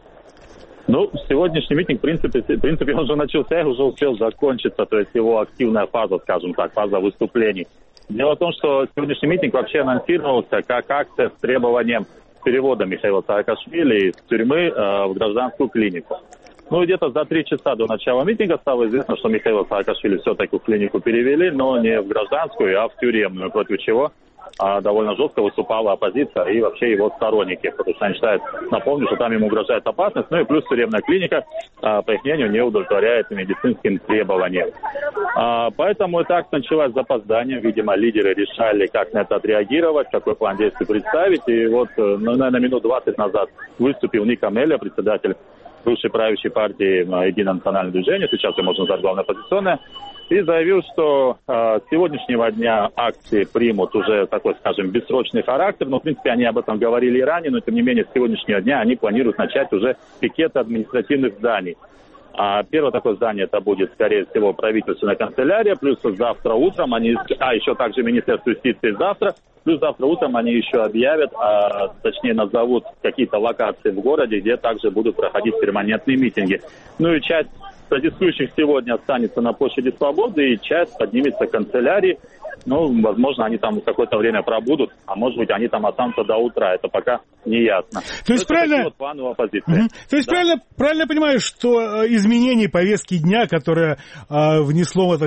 Ну, сегодняшний митинг, в принципе, он уже начался и уже успел закончиться, то есть его активная фаза, скажем так, фаза выступлений. Дело в том, что сегодняшний митинг вообще анонсировался как акция с требованием перевода Михаила Саакашвили из тюрьмы в гражданскую клинику. Ну, где-то за 3 часа до начала митинга стало известно, что Михаила Саакашвили все-таки в клинику перевели, но не в гражданскую, а в тюремную, против чего довольно жестко выступала оппозиция и вообще его сторонники, потому что они считают, напомню, что там ему угрожает опасность, ну и плюс тюремная клиника, по их мнению, не удовлетворяет медицинским требованиям. Поэтому эта акция началась с запозданием, видимо, лидеры решали, как на это отреагировать, какой план действий представить, и вот, наверное, минут 20 назад выступил Ник Амеля, председатель бывшей правящей партии «Единое национальное движение», сейчас ее можно назвать главной оппозиционной, и заявил, что с сегодняшнего дня акции примут уже такой, скажем, бессрочный характер. Но, в принципе, они об этом говорили и ранее, но, тем не менее, с сегодняшнего дня они планируют начать уже пикеты административных зданий. Первое такое здание это будет, скорее всего, правительственная канцелярия, плюс завтра утром они, еще также Министерство юстиции завтра, плюс завтра утром они еще объявят, точнее назовут какие-то локации в городе, где также будут проходить перманентные митинги. Ну и часть протестующих сегодня останется на площади Свободы, и часть поднимется к канцелярии. Ну, возможно, они там какое-то время пробудут, а может быть, они там останутся до утра. Это пока не ясно. То есть правильно... Вот планы у оппозиции. То есть правильно понимаю, что изменение повестки дня, которое внесла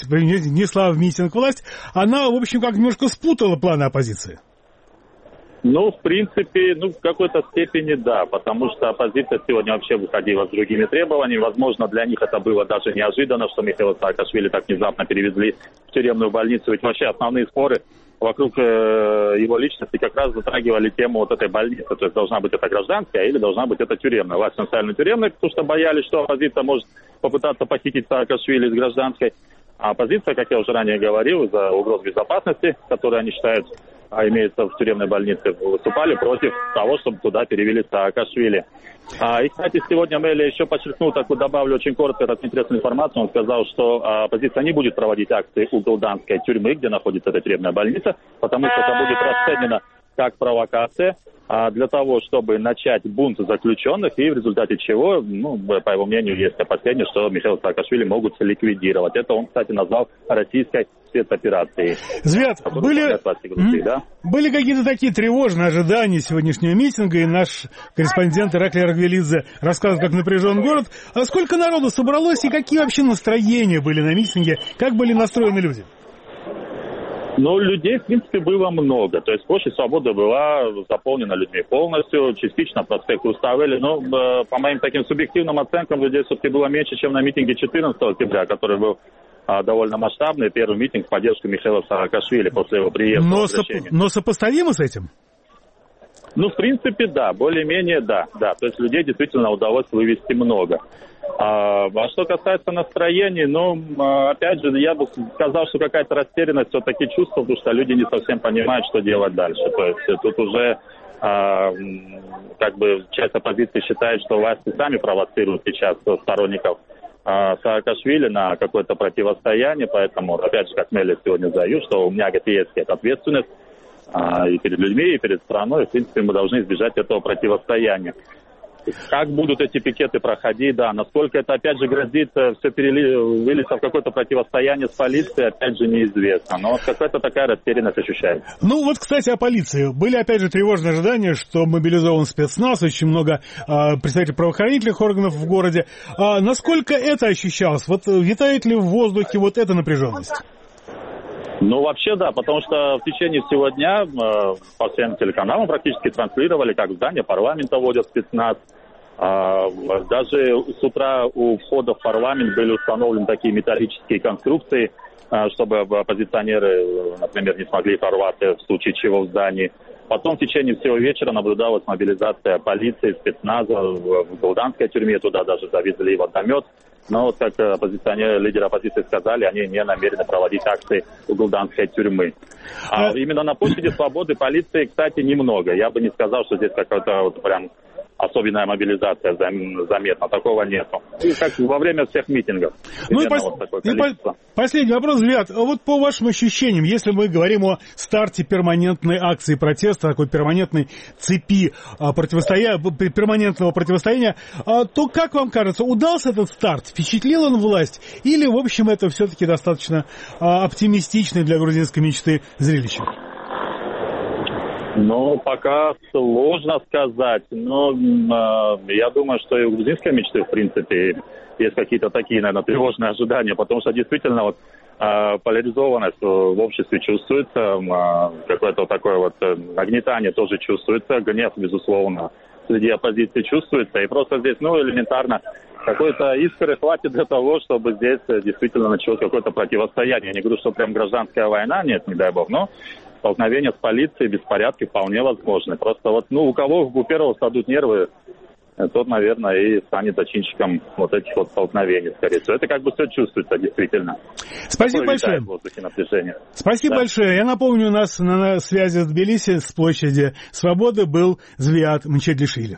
в митинг власть, она, в общем, как немножко спутала планы оппозиции? Ну, в принципе, в какой-то степени да, потому что оппозиция сегодня вообще выходила с другими требованиями. Возможно, для них это было даже неожиданно, что Михаила Саакашвили так внезапно перевезли в тюремную больницу. Ведь вообще основные споры вокруг его личности как раз затрагивали тему вот этой больницы. То есть должна быть это гражданская или должна быть это тюремная. Власть национальная тюремная, потому что боялись, что оппозиция может попытаться похитить Саакашвили из гражданской. А оппозиция, как я уже ранее говорил, из-за угроз безопасности, которые они считают имеется в тюремной больнице, выступали против того, чтобы туда перевели Саакашвили. И, кстати, сегодня Мелли еще подчеркнул, добавлю очень коротко такую интересную информацию. Он сказал, что оппозиция не будет проводить акции у Гулданской тюрьмы, где находится эта тюремная больница, потому что это будет расценено как провокация для того, чтобы начать бунт заключенных, и в результате чего, по его мнению, есть опасения, что Михаила Саакашвили могут ликвидировать. Это он, кстати, назвал российской спецоперацией. Звят, были какие-то такие тревожные ожидания сегодняшнего митинга, и наш корреспондент Ираклий Аргвелидзе рассказывает, как напряжен город. А сколько народу собралось, и какие вообще настроения были на митинге, как были настроены люди? Людей, в принципе, было много. То есть площадь Свободы была заполнена людьми полностью, частично проспект Руставели. Но по моим таким субъективным оценкам, людей все-таки было меньше, чем на митинге 14 октября, который был довольно масштабный. Первый митинг в поддержку Михаила Саакашвили после его приезда. Но сопоставимо с этим? В принципе, да. Более-менее, да. То есть людей действительно удалось вывести много. А что касается настроений, опять же, я бы сказал, что какая-то растерянность все-таки чувствовал, потому что люди не совсем понимают, что делать дальше. То есть тут уже часть оппозиции считает, что власти сами провоцируют сейчас сторонников Саакашвили на какое-то противостояние, поэтому, опять же, как Мелли сегодня заявил, что у меня есть ответственность и перед людьми, и перед страной, и, в принципе, мы должны избежать этого противостояния. Как будут эти пикеты проходить, насколько это, опять же, грозит все вылиться в какое-то противостояние с полицией, опять же, неизвестно. Но какая-то такая растерянность ощущается. Кстати, о полиции. Были, опять же, тревожные ожидания, что мобилизован спецназ, очень много представителей правоохранительных органов в городе. Насколько это ощущалось? Витает ли в воздухе эта напряженность? Вообще да, потому что в течение всего дня по всем телеканалам практически транслировали, как в здание парламента вводят спецназ. Даже с утра у входа в парламент были установлены такие металлические конструкции, чтобы оппозиционеры, например, не смогли ворваться в случае чего в здании. Потом в течение всего вечера наблюдалась мобилизация полиции, спецназа в Голданской тюрьме, туда даже завезли водомет. Но вот как оппозиционеры, лидеры оппозиции сказали, они не намерены проводить акции в Голданской тюрьмы. А именно на площади Свободы полиции, кстати, немного. Я бы не сказал, что здесь какая-то вот прям особенная мобилизация заметна. Такого нету. И как во время всех митингов. Ну и последний вопрос, Звят. Вот по вашим ощущениям, если мы говорим о старте перманентной акции протеста, такой перманентной цепи перманентного противостояния, то как вам кажется, удался этот старт? Впечатлил он власть? Или, в общем, это все-таки достаточно оптимистичное для грузинской мечты зрелище? Ну, пока сложно сказать, но я думаю, что и у грузинской мечты, в принципе, есть какие-то такие, наверное, тревожные ожидания, потому что действительно вот поляризованность в обществе чувствуется, какое-то вот такое вот нагнетание тоже чувствуется, гнев, безусловно, среди оппозиции чувствуется, и просто здесь, элементарно, какой-то искры хватит для того, чтобы здесь действительно началось какое-то противостояние. Я не говорю, что прям гражданская война, нет, не дай бог, но столкновение с полицией, беспорядки вполне возможны. Просто вот, у кого у первого стадут нервы, тот, наверное, и станет зачинщиком вот этих вот столкновений, скорее всего. Это как бы все чувствуется действительно. Спасибо большое. Спасибо большое. Я напомню, у нас на связи в Тбилиси с площади Свободы был Звиат Мчедлишвили.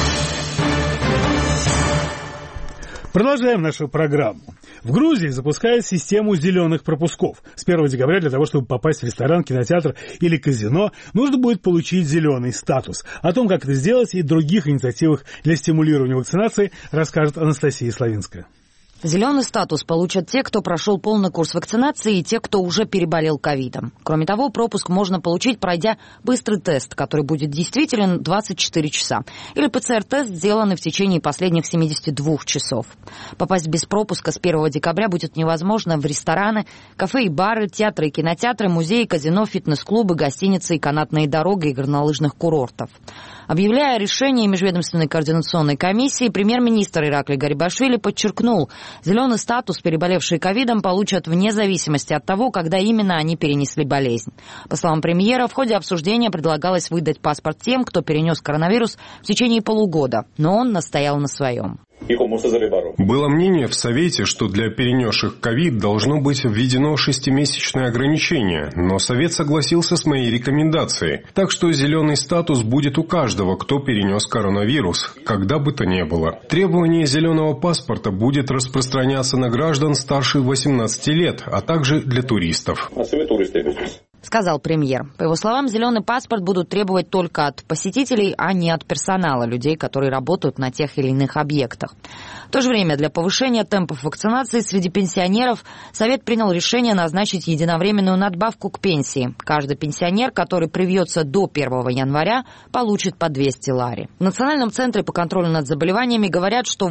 Продолжаем нашу программу. В Грузии запускают систему зеленых пропусков. С 1 декабря для того, чтобы попасть в ресторан, кинотеатр или казино, нужно будет получить зеленый статус. О том, как это сделать, и других инициативах для стимулирования вакцинации, расскажет Анастасия Славинская. Зеленый статус получат те, кто прошел полный курс вакцинации, и те, кто уже переболел ковидом. Кроме того, пропуск можно получить, пройдя быстрый тест, который будет действителен 24 часа, или ПЦР-тест, сделанный в течение последних 72 часов. Попасть без пропуска с 1 декабря будет невозможно в рестораны, кафе и бары, театры и кинотеатры, музеи, казино, фитнес-клубы, гостиницы и канатные дороги и горнолыжных курортов. Объявляя решение Межведомственной координационной комиссии, премьер-министр Иракли Гарибашвили подчеркнул, зеленый статус переболевшие ковидом получат вне зависимости от того, когда именно они перенесли болезнь. По словам премьера, в ходе обсуждения предлагалось выдать паспорт тем, кто перенес коронавирус в течение полугода, но он настоял на своем. Было мнение в Совете, что для перенесших ковид должно быть введено 6-месячное ограничение, но Совет согласился с моей рекомендацией. Так что зеленый статус будет у каждого, кто перенес коронавирус, когда бы то ни было. Требование зеленого паспорта будет распространяться на граждан старше 18 лет, а также для туристов. Сказал премьер. По его словам, зеленый паспорт будут требовать только от посетителей, а не от персонала, людей, которые работают на тех или иных объектах. В то же время для повышения темпов вакцинации среди пенсионеров Совет принял решение назначить единовременную надбавку к пенсии. Каждый пенсионер, который привьется до 1 января, получит по 200 лари. В Национальном центре по контролю над заболеваниями говорят, что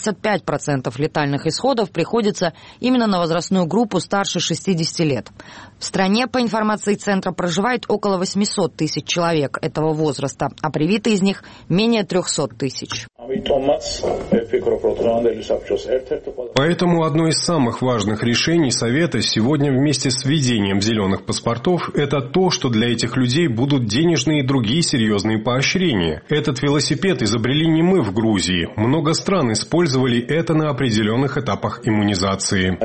85% летальных исходов приходится именно на возрастную группу старше 60 лет. В стране, по информации Центра, проживает около 800 тысяч человек этого возраста, а привиты из них менее 300 тысяч. Поэтому одно из самых важных решений Совета сегодня вместе с введением зеленых паспортов – это то, что для этих людей будут денежные и другие серьезные поощрения. Этот велосипед изобрели не мы в Грузии. Много стран использовали это на определенных этапах иммунизации.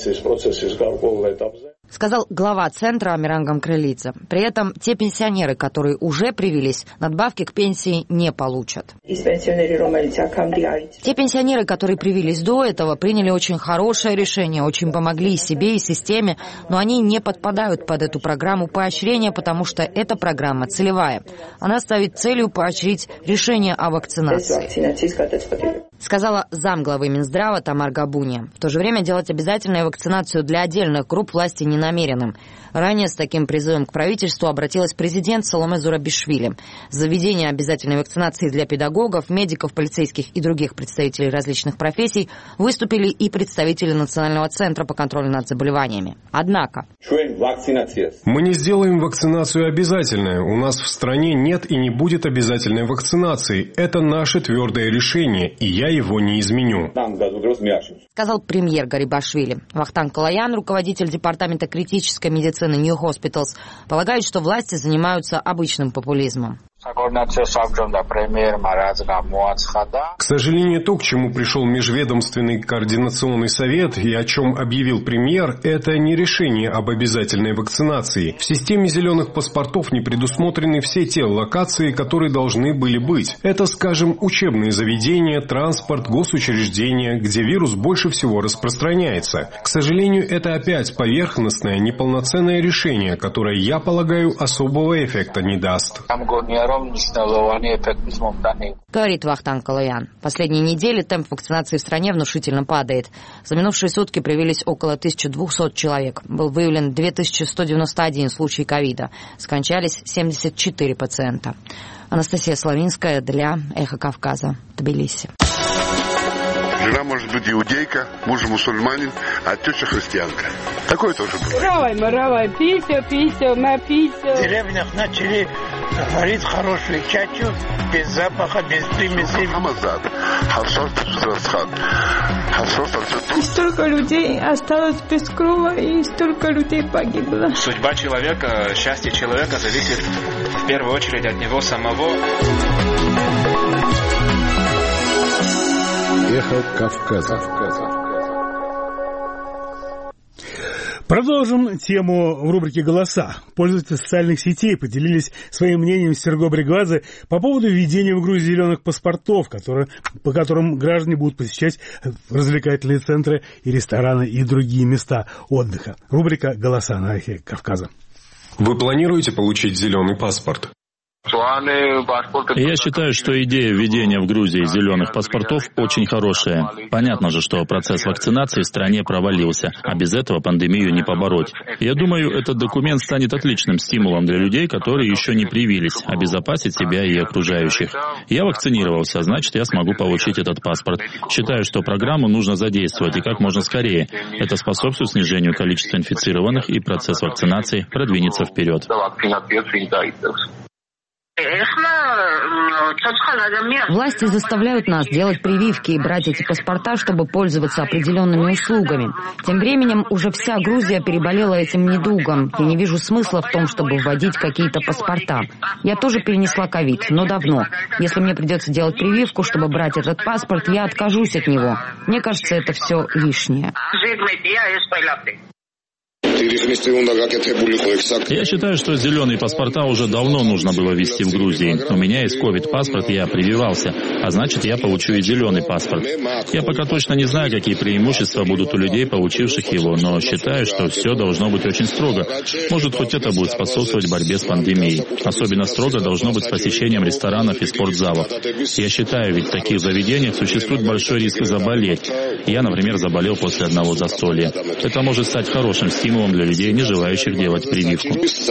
Сказал глава Центра Амиран Гамкрелидзе. При этом те пенсионеры, которые уже привились, надбавки к пенсии не получат. Те пенсионеры, которые привились до этого, приняли очень хорошее решение, очень помогли и себе, и системе, но они не подпадают под эту программу поощрения, потому что эта программа целевая. Она ставит целью поощрить решение о вакцинации. Сказала замглавы Минздрава Тамар Габуния. В то же время делать обязательную вакцинацию для отдельных групп власти не намерены. Ранее с таким призывом к правительству обратилась президент Саломе Зурабишвили. За введение обязательной вакцинации для педагогов, медиков, полицейских и других представителей различных профессий выступили и представители Национального центра по контролю над заболеваниями. Однако мы не сделаем вакцинацию обязательной. У нас в стране нет и не будет обязательной вакцинации. Это наше твердое решение, и я его не изменю. сказал премьер Гарибашвили. Вахтанг Калаян, руководитель департамента критической медицины New Hospitals, полагает, что власти занимаются обычным популизмом. К сожалению, то, к чему пришел Межведомственный координационный совет и о чем объявил премьер, это не решение об обязательной вакцинации. В системе зеленых паспортов не предусмотрены все те локации, которые должны были быть. Это, скажем, учебные заведения, транспорт, госучреждения, где вирус больше всего распространяется. К сожалению, это опять поверхностное, неполноценное решение, которое, я полагаю, особого эффекта не даст. Говорит Вахтанг Калаян. Последние недели темп вакцинации в стране внушительно падает. За минувшие сутки привились около 1200 человек. Был выявлен 2191 случай ковида. Скончались 74 пациента. Анастасия Славинская для «Эхо Кавказа», Тбилиси. Жена может быть иудейка, муж мусульманин, а теща христианка. Такое тоже было. Равай, пися, напися. В деревнях начали варить хорошую чачу, без запаха, без примесей. И столько людей осталось без крова, и столько людей погибло. Судьба человека, счастье человека зависит в первую очередь от него самого. Эхо Кавказа. Продолжим тему в рубрике «Голоса». Пользователи социальных сетей поделились своим мнением с Серго Бригвадзе по поводу введения в Грузии зеленых паспортов, по которым граждане будут посещать развлекательные центры и рестораны и другие места отдыха. Рубрика «Голоса» на Эхе Кавказа. Вы планируете получить зеленый паспорт? Я считаю, что идея введения в Грузии зеленых паспортов очень хорошая. Понятно же, что процесс вакцинации в стране провалился, а без этого пандемию не побороть. Я думаю, этот документ станет отличным стимулом для людей, которые еще не привились, обезопасить себя и окружающих. Я вакцинировался, значит, я смогу получить этот паспорт. Считаю, что программу нужно задействовать и как можно скорее. Это способствует снижению количества инфицированных, и процесс вакцинации продвинется вперед. Власти заставляют нас делать прививки и брать эти паспорта, чтобы пользоваться определенными услугами. Тем временем уже вся Грузия переболела этим недугом. Я не вижу смысла в том, чтобы вводить какие-то паспорта. Я тоже перенесла ковид, но давно. Если мне придется делать прививку, чтобы брать этот паспорт, я откажусь от него. Мне кажется, это все лишнее. Я считаю, что зеленые паспорта уже давно нужно было ввести в Грузии. У меня есть ковид-паспорт, я прививался, а значит, я получу и зеленый паспорт. Я пока точно не знаю, какие преимущества будут у людей, получивших его, но считаю, что все должно быть очень строго. Может, хоть это будет способствовать борьбе с пандемией. Особенно строго должно быть с посещением ресторанов и спортзалов. Я считаю, ведь в таких заведениях существует большой риск заболеть. Я, например, заболел после одного застолья. Это может стать хорошим стимулом для людей, не желающих делать прививку.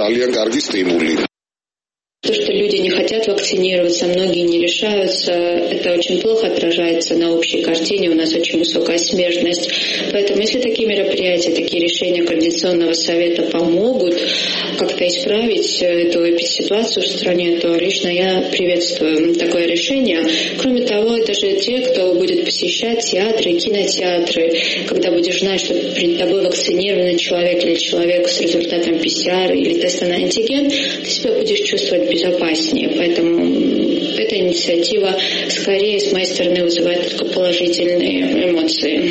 То, что люди не хотят вакцинироваться, многие не решаются, это очень плохо отражается на общей картине, у нас очень высокая смертность. Поэтому если такие мероприятия, такие решения Координационного совета помогут как-то исправить эту ситуацию в стране, то лично я приветствую такое решение. Кроме того, это же те, кто будет посещать театры, кинотеатры, когда будешь знать, что перед тобой вакцинированный человек или человек с результатом PCR или теста на антиген, ты себя будешь чувствовать безопаснее. Поэтому эта инициатива скорее с моей стороны вызывает только положительные эмоции.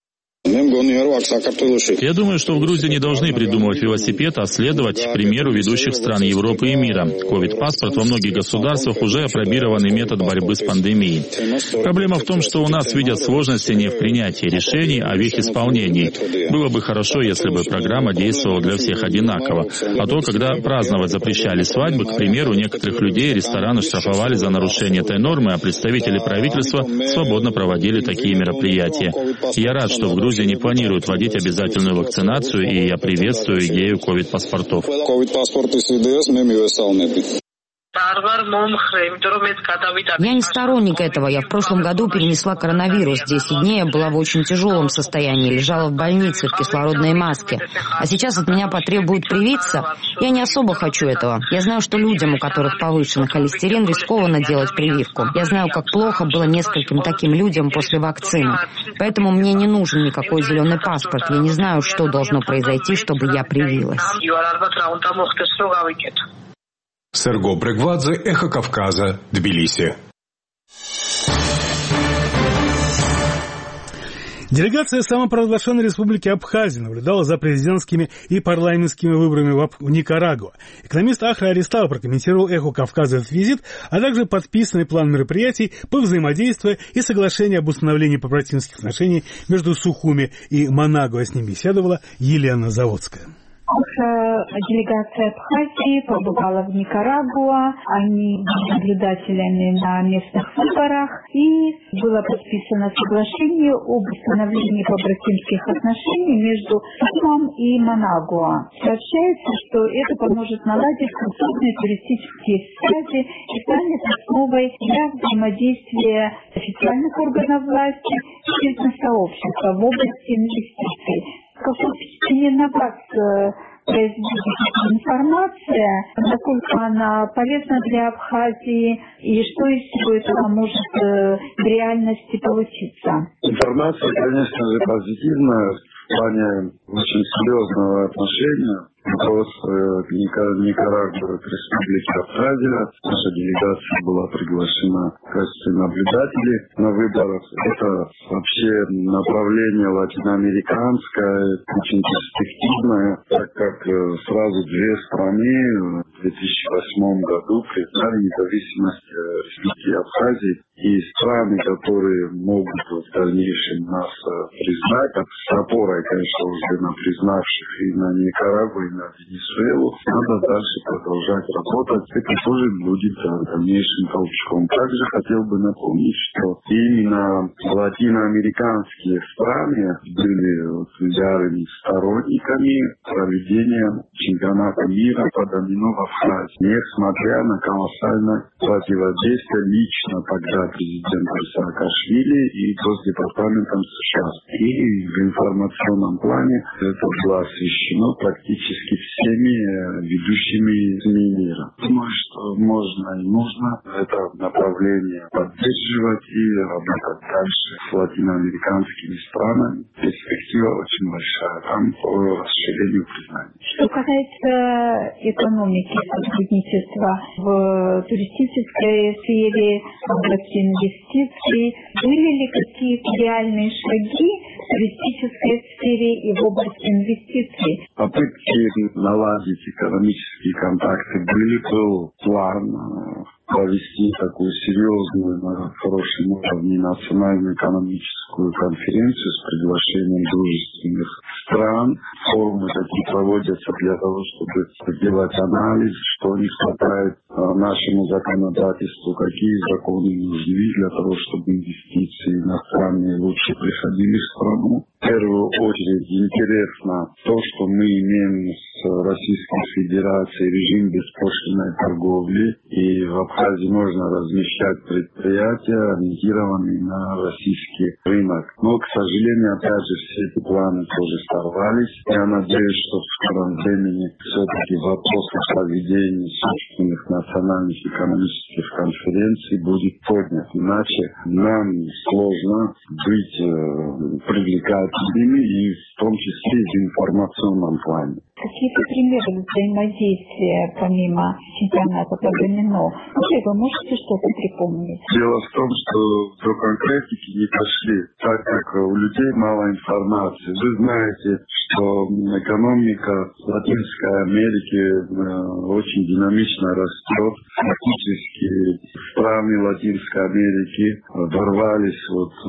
Я думаю, что в Грузии не должны придумывать велосипед, а следовать примеру ведущих стран Европы и мира. Ковид-паспорт во многих государствах уже опробированный метод борьбы с пандемией. Проблема в том, что у нас видят сложности не в принятии решений, а в их исполнении. Было бы хорошо, если бы программа действовала для всех одинаково. А то, когда праздновать запрещали свадьбы, к примеру, некоторых людей рестораны штрафовали за нарушение этой нормы, а представители правительства свободно проводили такие мероприятия. Я рад, что в Грузии не планируют вводить обязательную вакцинацию, и я приветствую идею ковид-паспортов. Я не сторонник этого. Я в прошлом году перенесла коронавирус. 10 дней я была в очень тяжелом состоянии, лежала в больнице в кислородной маске. А сейчас от меня потребуют привиться. Я не особо хочу этого. Я знаю, что людям, у которых повышенный холестерин, рискованно делать прививку. Я знаю, как плохо было нескольким таким людям после вакцины. Поэтому мне не нужен никакой зеленый паспорт. Я не знаю, что должно произойти, чтобы я привилась. Серго Брегвадзе, Эхо Кавказа, Тбилиси. Делегация самопровозглашенной республики Абхазия наблюдала за президентскими и парламентскими выборами в Никарагуа. Экономист Ахра Аристава прокомментировал Эхо Кавказа этот визит, а также подписанный план мероприятий по взаимодействию и соглашение об установлении побратимских отношений между Сухуми и Манагуа. С ним беседовала Елена Заводская. Делегация Абхазии побывала в Никарагуа, они были наблюдателями на местных выборах, и было подписано соглашение об установлении побратимских отношений между Сухумом и Манагуа. Сообщается, что это поможет наладить культурные туристические связи и станет основой для взаимодействия официальных органов власти и бизнес-сообщества в области инвестиций. Какое впечатление на вас производит эта информация, насколько она полезна для Абхазии и что из всего этого может в реальности получиться? Информация, конечно же, позитивная в плане очень серьезного отношения. Вопрос Никарагуа к республике Абхазия. Наша делегация была приглашена в качестве наблюдателей на выборах. Это вообще направление латиноамериканское, очень перспективное, так как сразу две страны в 2008 году признали независимость республики Абхазии. И страны, которые могут в дальнейшем нас признать, с опорой, конечно, уже на признавших и на Никарагуа, и на Венесуэлу, надо дальше продолжать работать. Это тоже будет дальнейшим толчком. Также хотел бы напомнить, что именно латиноамериканские страны были ярыми сторонниками проведения чемпионата мира по домино в Абхазии. Несмотря на колоссальное противодействие лично тогда президентом Саакашвили и Госдепартаментом США. И в информационном плане это было освещено практически всеми ведущими СМИ мира. Думаю, что можно и нужно это направление поддерживать и работать дальше с латиноамериканскими странами. Перспектива очень большая там по расширению признания. Что касается экономики, сотрудничества в туристической сфере, в области инвестиций, были ли какие-то реальные шаги в туристической сфере и в области инвестиций? Попытки наладить экономические контакты были, был план провести такую серьезную, на хорошем уровне национальную экономическую конференцию с приглашением дружественных стран. Форумы такие проводятся для того, чтобы сделать анализ, что не хватает нашему законодательству, какие законы нужны для того, чтобы инвестиции иностранные лучше приходили в страну. В первую очередь интересно то, что мы имеем с Российской Федерацией режим беспошлинной торговли, и в Абхазии можно размещать предприятия, ориентированные на российский рынок. Но, к сожалению, опять же, все эти планы тоже сорвались. Я надеюсь, что в скором времени все-таки вопрос о проведении собственных национальных экономических конференций будет поднят. Иначе нам сложно быть привлекательными, и в том числе и в информационном плане. Какие-то примеры взаимодействия помимо чемпионата по домино? Вы можете что-то припомнить? Дело в том, что до конкретики не пошли, так как у людей мало информации. Вы знаете, что экономика Латинской Америки очень динамично растет. Фактически страны Латинской Америки ворвались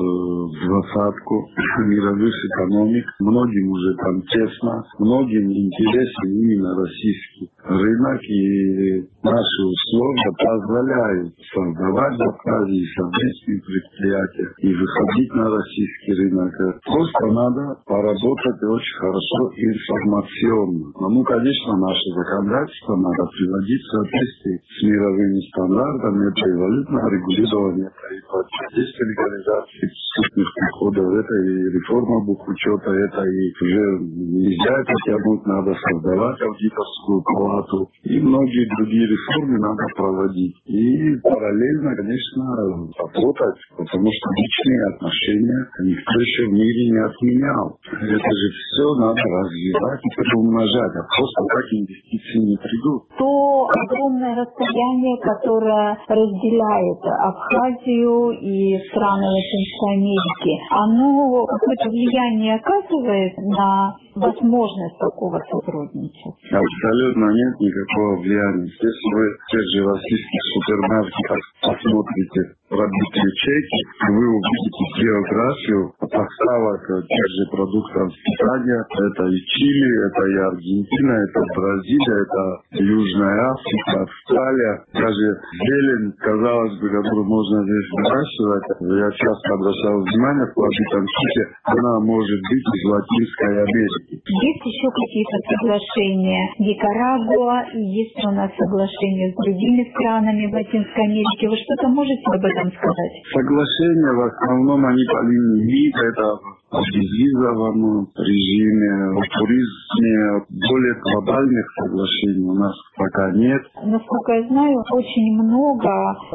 в двадцатку мировых экономик. Многим уже там тесно, многим интересен именно российский рынок, и наши условия позволяют создавать в Абхазии совместные предприятия и выходить на российский рынок. Просто надо поработать очень хорошо информационно. Ну, конечно, наше законодательство надо приводить в соответствии с мировыми стандартами. Это и валютное регулирование, это и противодействие легализации преступных приходов, это и реформа бухучета, это и уже нельзя это тянуть, надо создавать аудиторскую палату. И многие другие реформы надо проводить. И параллельно, конечно, работать, потому что личные отношения никто еще в мире не отменял. Это же все надо развивать и приумножать, а просто так инвестиции не придут. То огромное расстояние, которое разделяет Абхазию и страны Латинской Америки, оно какое-то влияние оказывает на возможность такого сотрудничества? Абсолютно нет никакого влияния. Если вы в тех же российских супермаркетах посмотрите пробитые чеки, вы увидите географию поставок тех же продуктов питания. Это и Чили, это и Аргентина, это Бразилия, это Южная Африка, Австралия. Даже зелень, казалось бы, которую можно здесь выращивать, я часто обращал внимание, в пробитом чеке она может быть из Латинской Америки. Есть еще какие-то соглашения? Никарагуа, и есть у нас соглашения с другими странами в Латинской Америке. Вы что-то можете об этом сказать? Соглашения в основном они по линии МИД, это в безвизовом режиме, в туризме. Более глобальных соглашений у нас пока нет. Насколько я знаю, очень много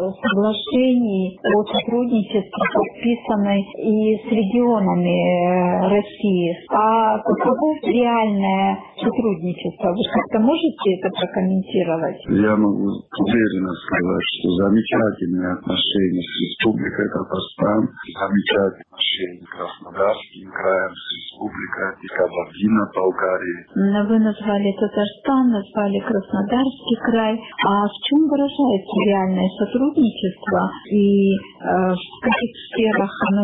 соглашений о сотрудничестве подписаны и с регионами России. А каково реальное сотрудничество? Вы как-то можете это прокомментировать? Я могу уверенно сказать, что замечательные отношения с Республикой Татарстан, замечательные отношения с Краснодарским краем, с Республикой Кабардино-Балкарии. Вы назвали Татарстан, назвали Краснодарский край. А в чем выражается реальное сотрудничество и в каких сферах оно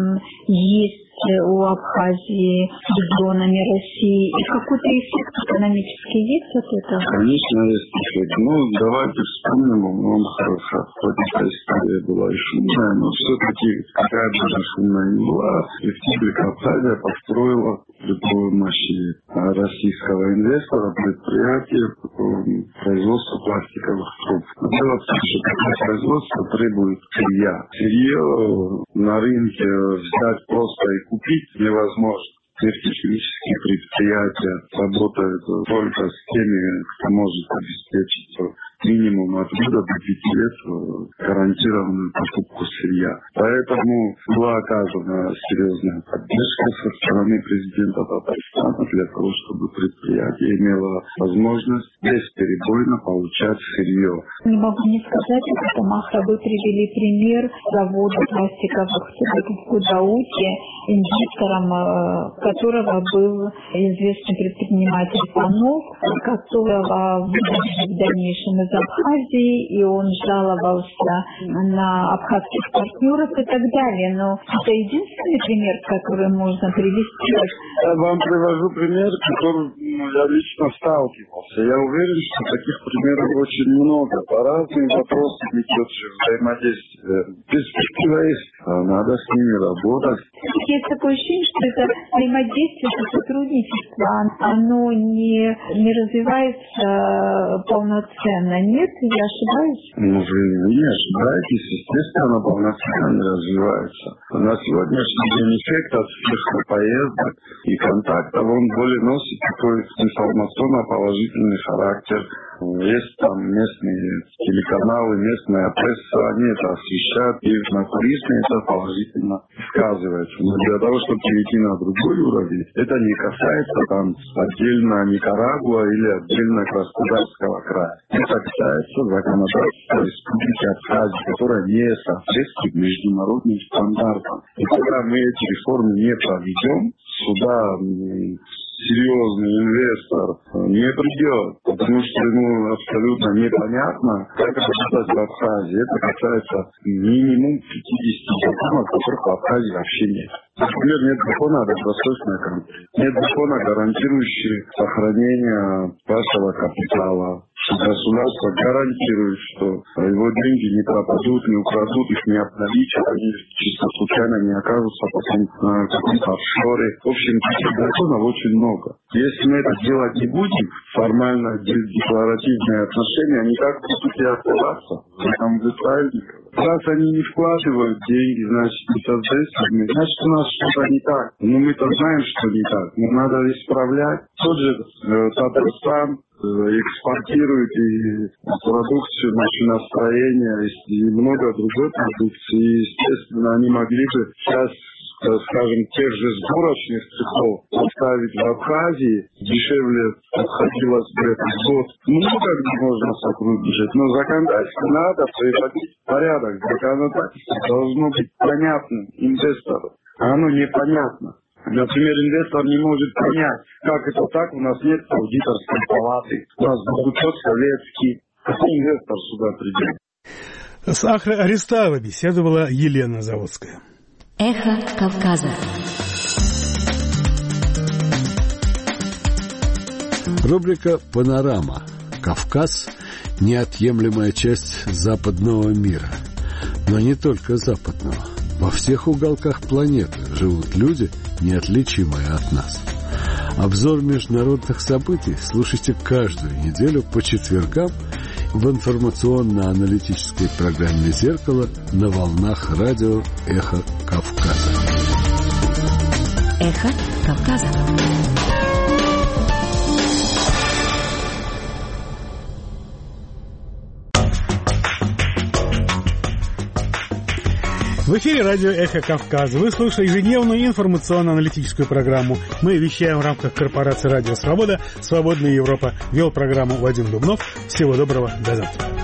есть у Абхазии с регионами России? И какой-то эффект экономический есть от этого? Конечно, есть эффект. Ну, давайте вспомним, он хорошо, хоть эта история была и шумная, но все-таки какая бы она шумная ни была, Республика Абхазия построила при помощи российского инвестора предприятие по производству пластиковых труб. Дело в том, что такое производство требует сырья. Сырье на рынке взять просто и купить невозможно. Нефтехимические предприятия работают только с теми, кто может обеспечить минимум от 2 до 5 лет гарантированную покупку сырья. Поэтому была оказана серьезная поддержка со стороны президента Татарстана для того, чтобы предприятие имело возможность бесперебойно получать сырье. Не могу не сказать, что Махра, вы привели пример завода пластиковых труб в Гудауте, инвестором которого был известный предприниматель Панов, которого выдали в дальнейшем из Абхазии, и он жаловался на абхазских партнеров и так далее. Но это единственный пример, который можно привести. Я вам привожу пример, которым я лично сталкивался. Я уверен, что таких примеров очень много. По разным вопросам идет взаимодействие. Перспектива есть, надо с ними работать. Есть такое ощущение, что это взаимодействие, это сотрудничество, оно не развивается полноценно. Нет, я ошибаюсь? Ну, вы не ошибаетесь. Естественно, оно полноценно не развивается. На сегодняшний день эффект от всех поездок и контактов, он более носит такой информационно-положительный характер. Есть там местные телеканалы, местная пресса, они это освещают, и на туризме это положительно сказывается. Но для того, чтобы перейти на другой уровень, это не касается там отдельно Никарагуа или отдельно Краснодарского края. Это касается законодательства Республики Абхазия, которая не соответствует международным стандартам. И когда мы эти реформы не проведем, сюда серьезный инвестор не придет, потому что ему абсолютно непонятно, как работать в Абхазии. Это касается минимум 50 законов, которых в Абхазии вообще нет. Например, нет закона о добросовестной контроле, нет закона, гарантирующего сохранение вашего капитала. Государство гарантирует, что его деньги не пропадут, не украдут, их не обналичат, они чисто случайно не окажутся потом на каком-то офшоре. В общем, таких законов очень много. Если мы это делать не будем, формально декларативные отношения, они как будут и оставаться. Там в Израиле. Раз они не вкладывают деньги, значит, не соответственно, значит, у нас что-то не так. Но мы-то знаем, что не так. Но надо исправлять. Тот же Татарстан экспортирует и продукцию машиностроения и много другой продукции. И, естественно, они могли бы сейчас, скажем, тех же сборочных цехов поставить в Абхазии, дешевле обходилось бы этот год. Много где можно сотрудничать, но законодательство надо приводить в порядок. Законодательство должно быть понятным инвестору, а оно непонятно. Например, инвестор не может понять, как это так, у нас нет аудиторской палаты, у нас учет советский. Какой инвестор сюда придет? С Ахрой Аристаевой беседовала Елена Заводская. Эхо Кавказа. Рубрика «Панорама». Кавказ – неотъемлемая часть западного мира. Но не только западного. Во всех уголках планеты живут люди, неотличимые от нас. Обзор международных событий слушайте каждую неделю по четвергам в информационно-аналитической программе «Зеркало» на волнах радио «Эхо Кавказа». «Эхо Кавказа». В эфире радио «Эхо Кавказа». Вы слушаете ежедневную информационно-аналитическую программу. Мы вещаем в рамках корпорации «Радио Свобода». «Свободная Европа». Вел программу Вадим Дубнов. Всего доброго. До завтра.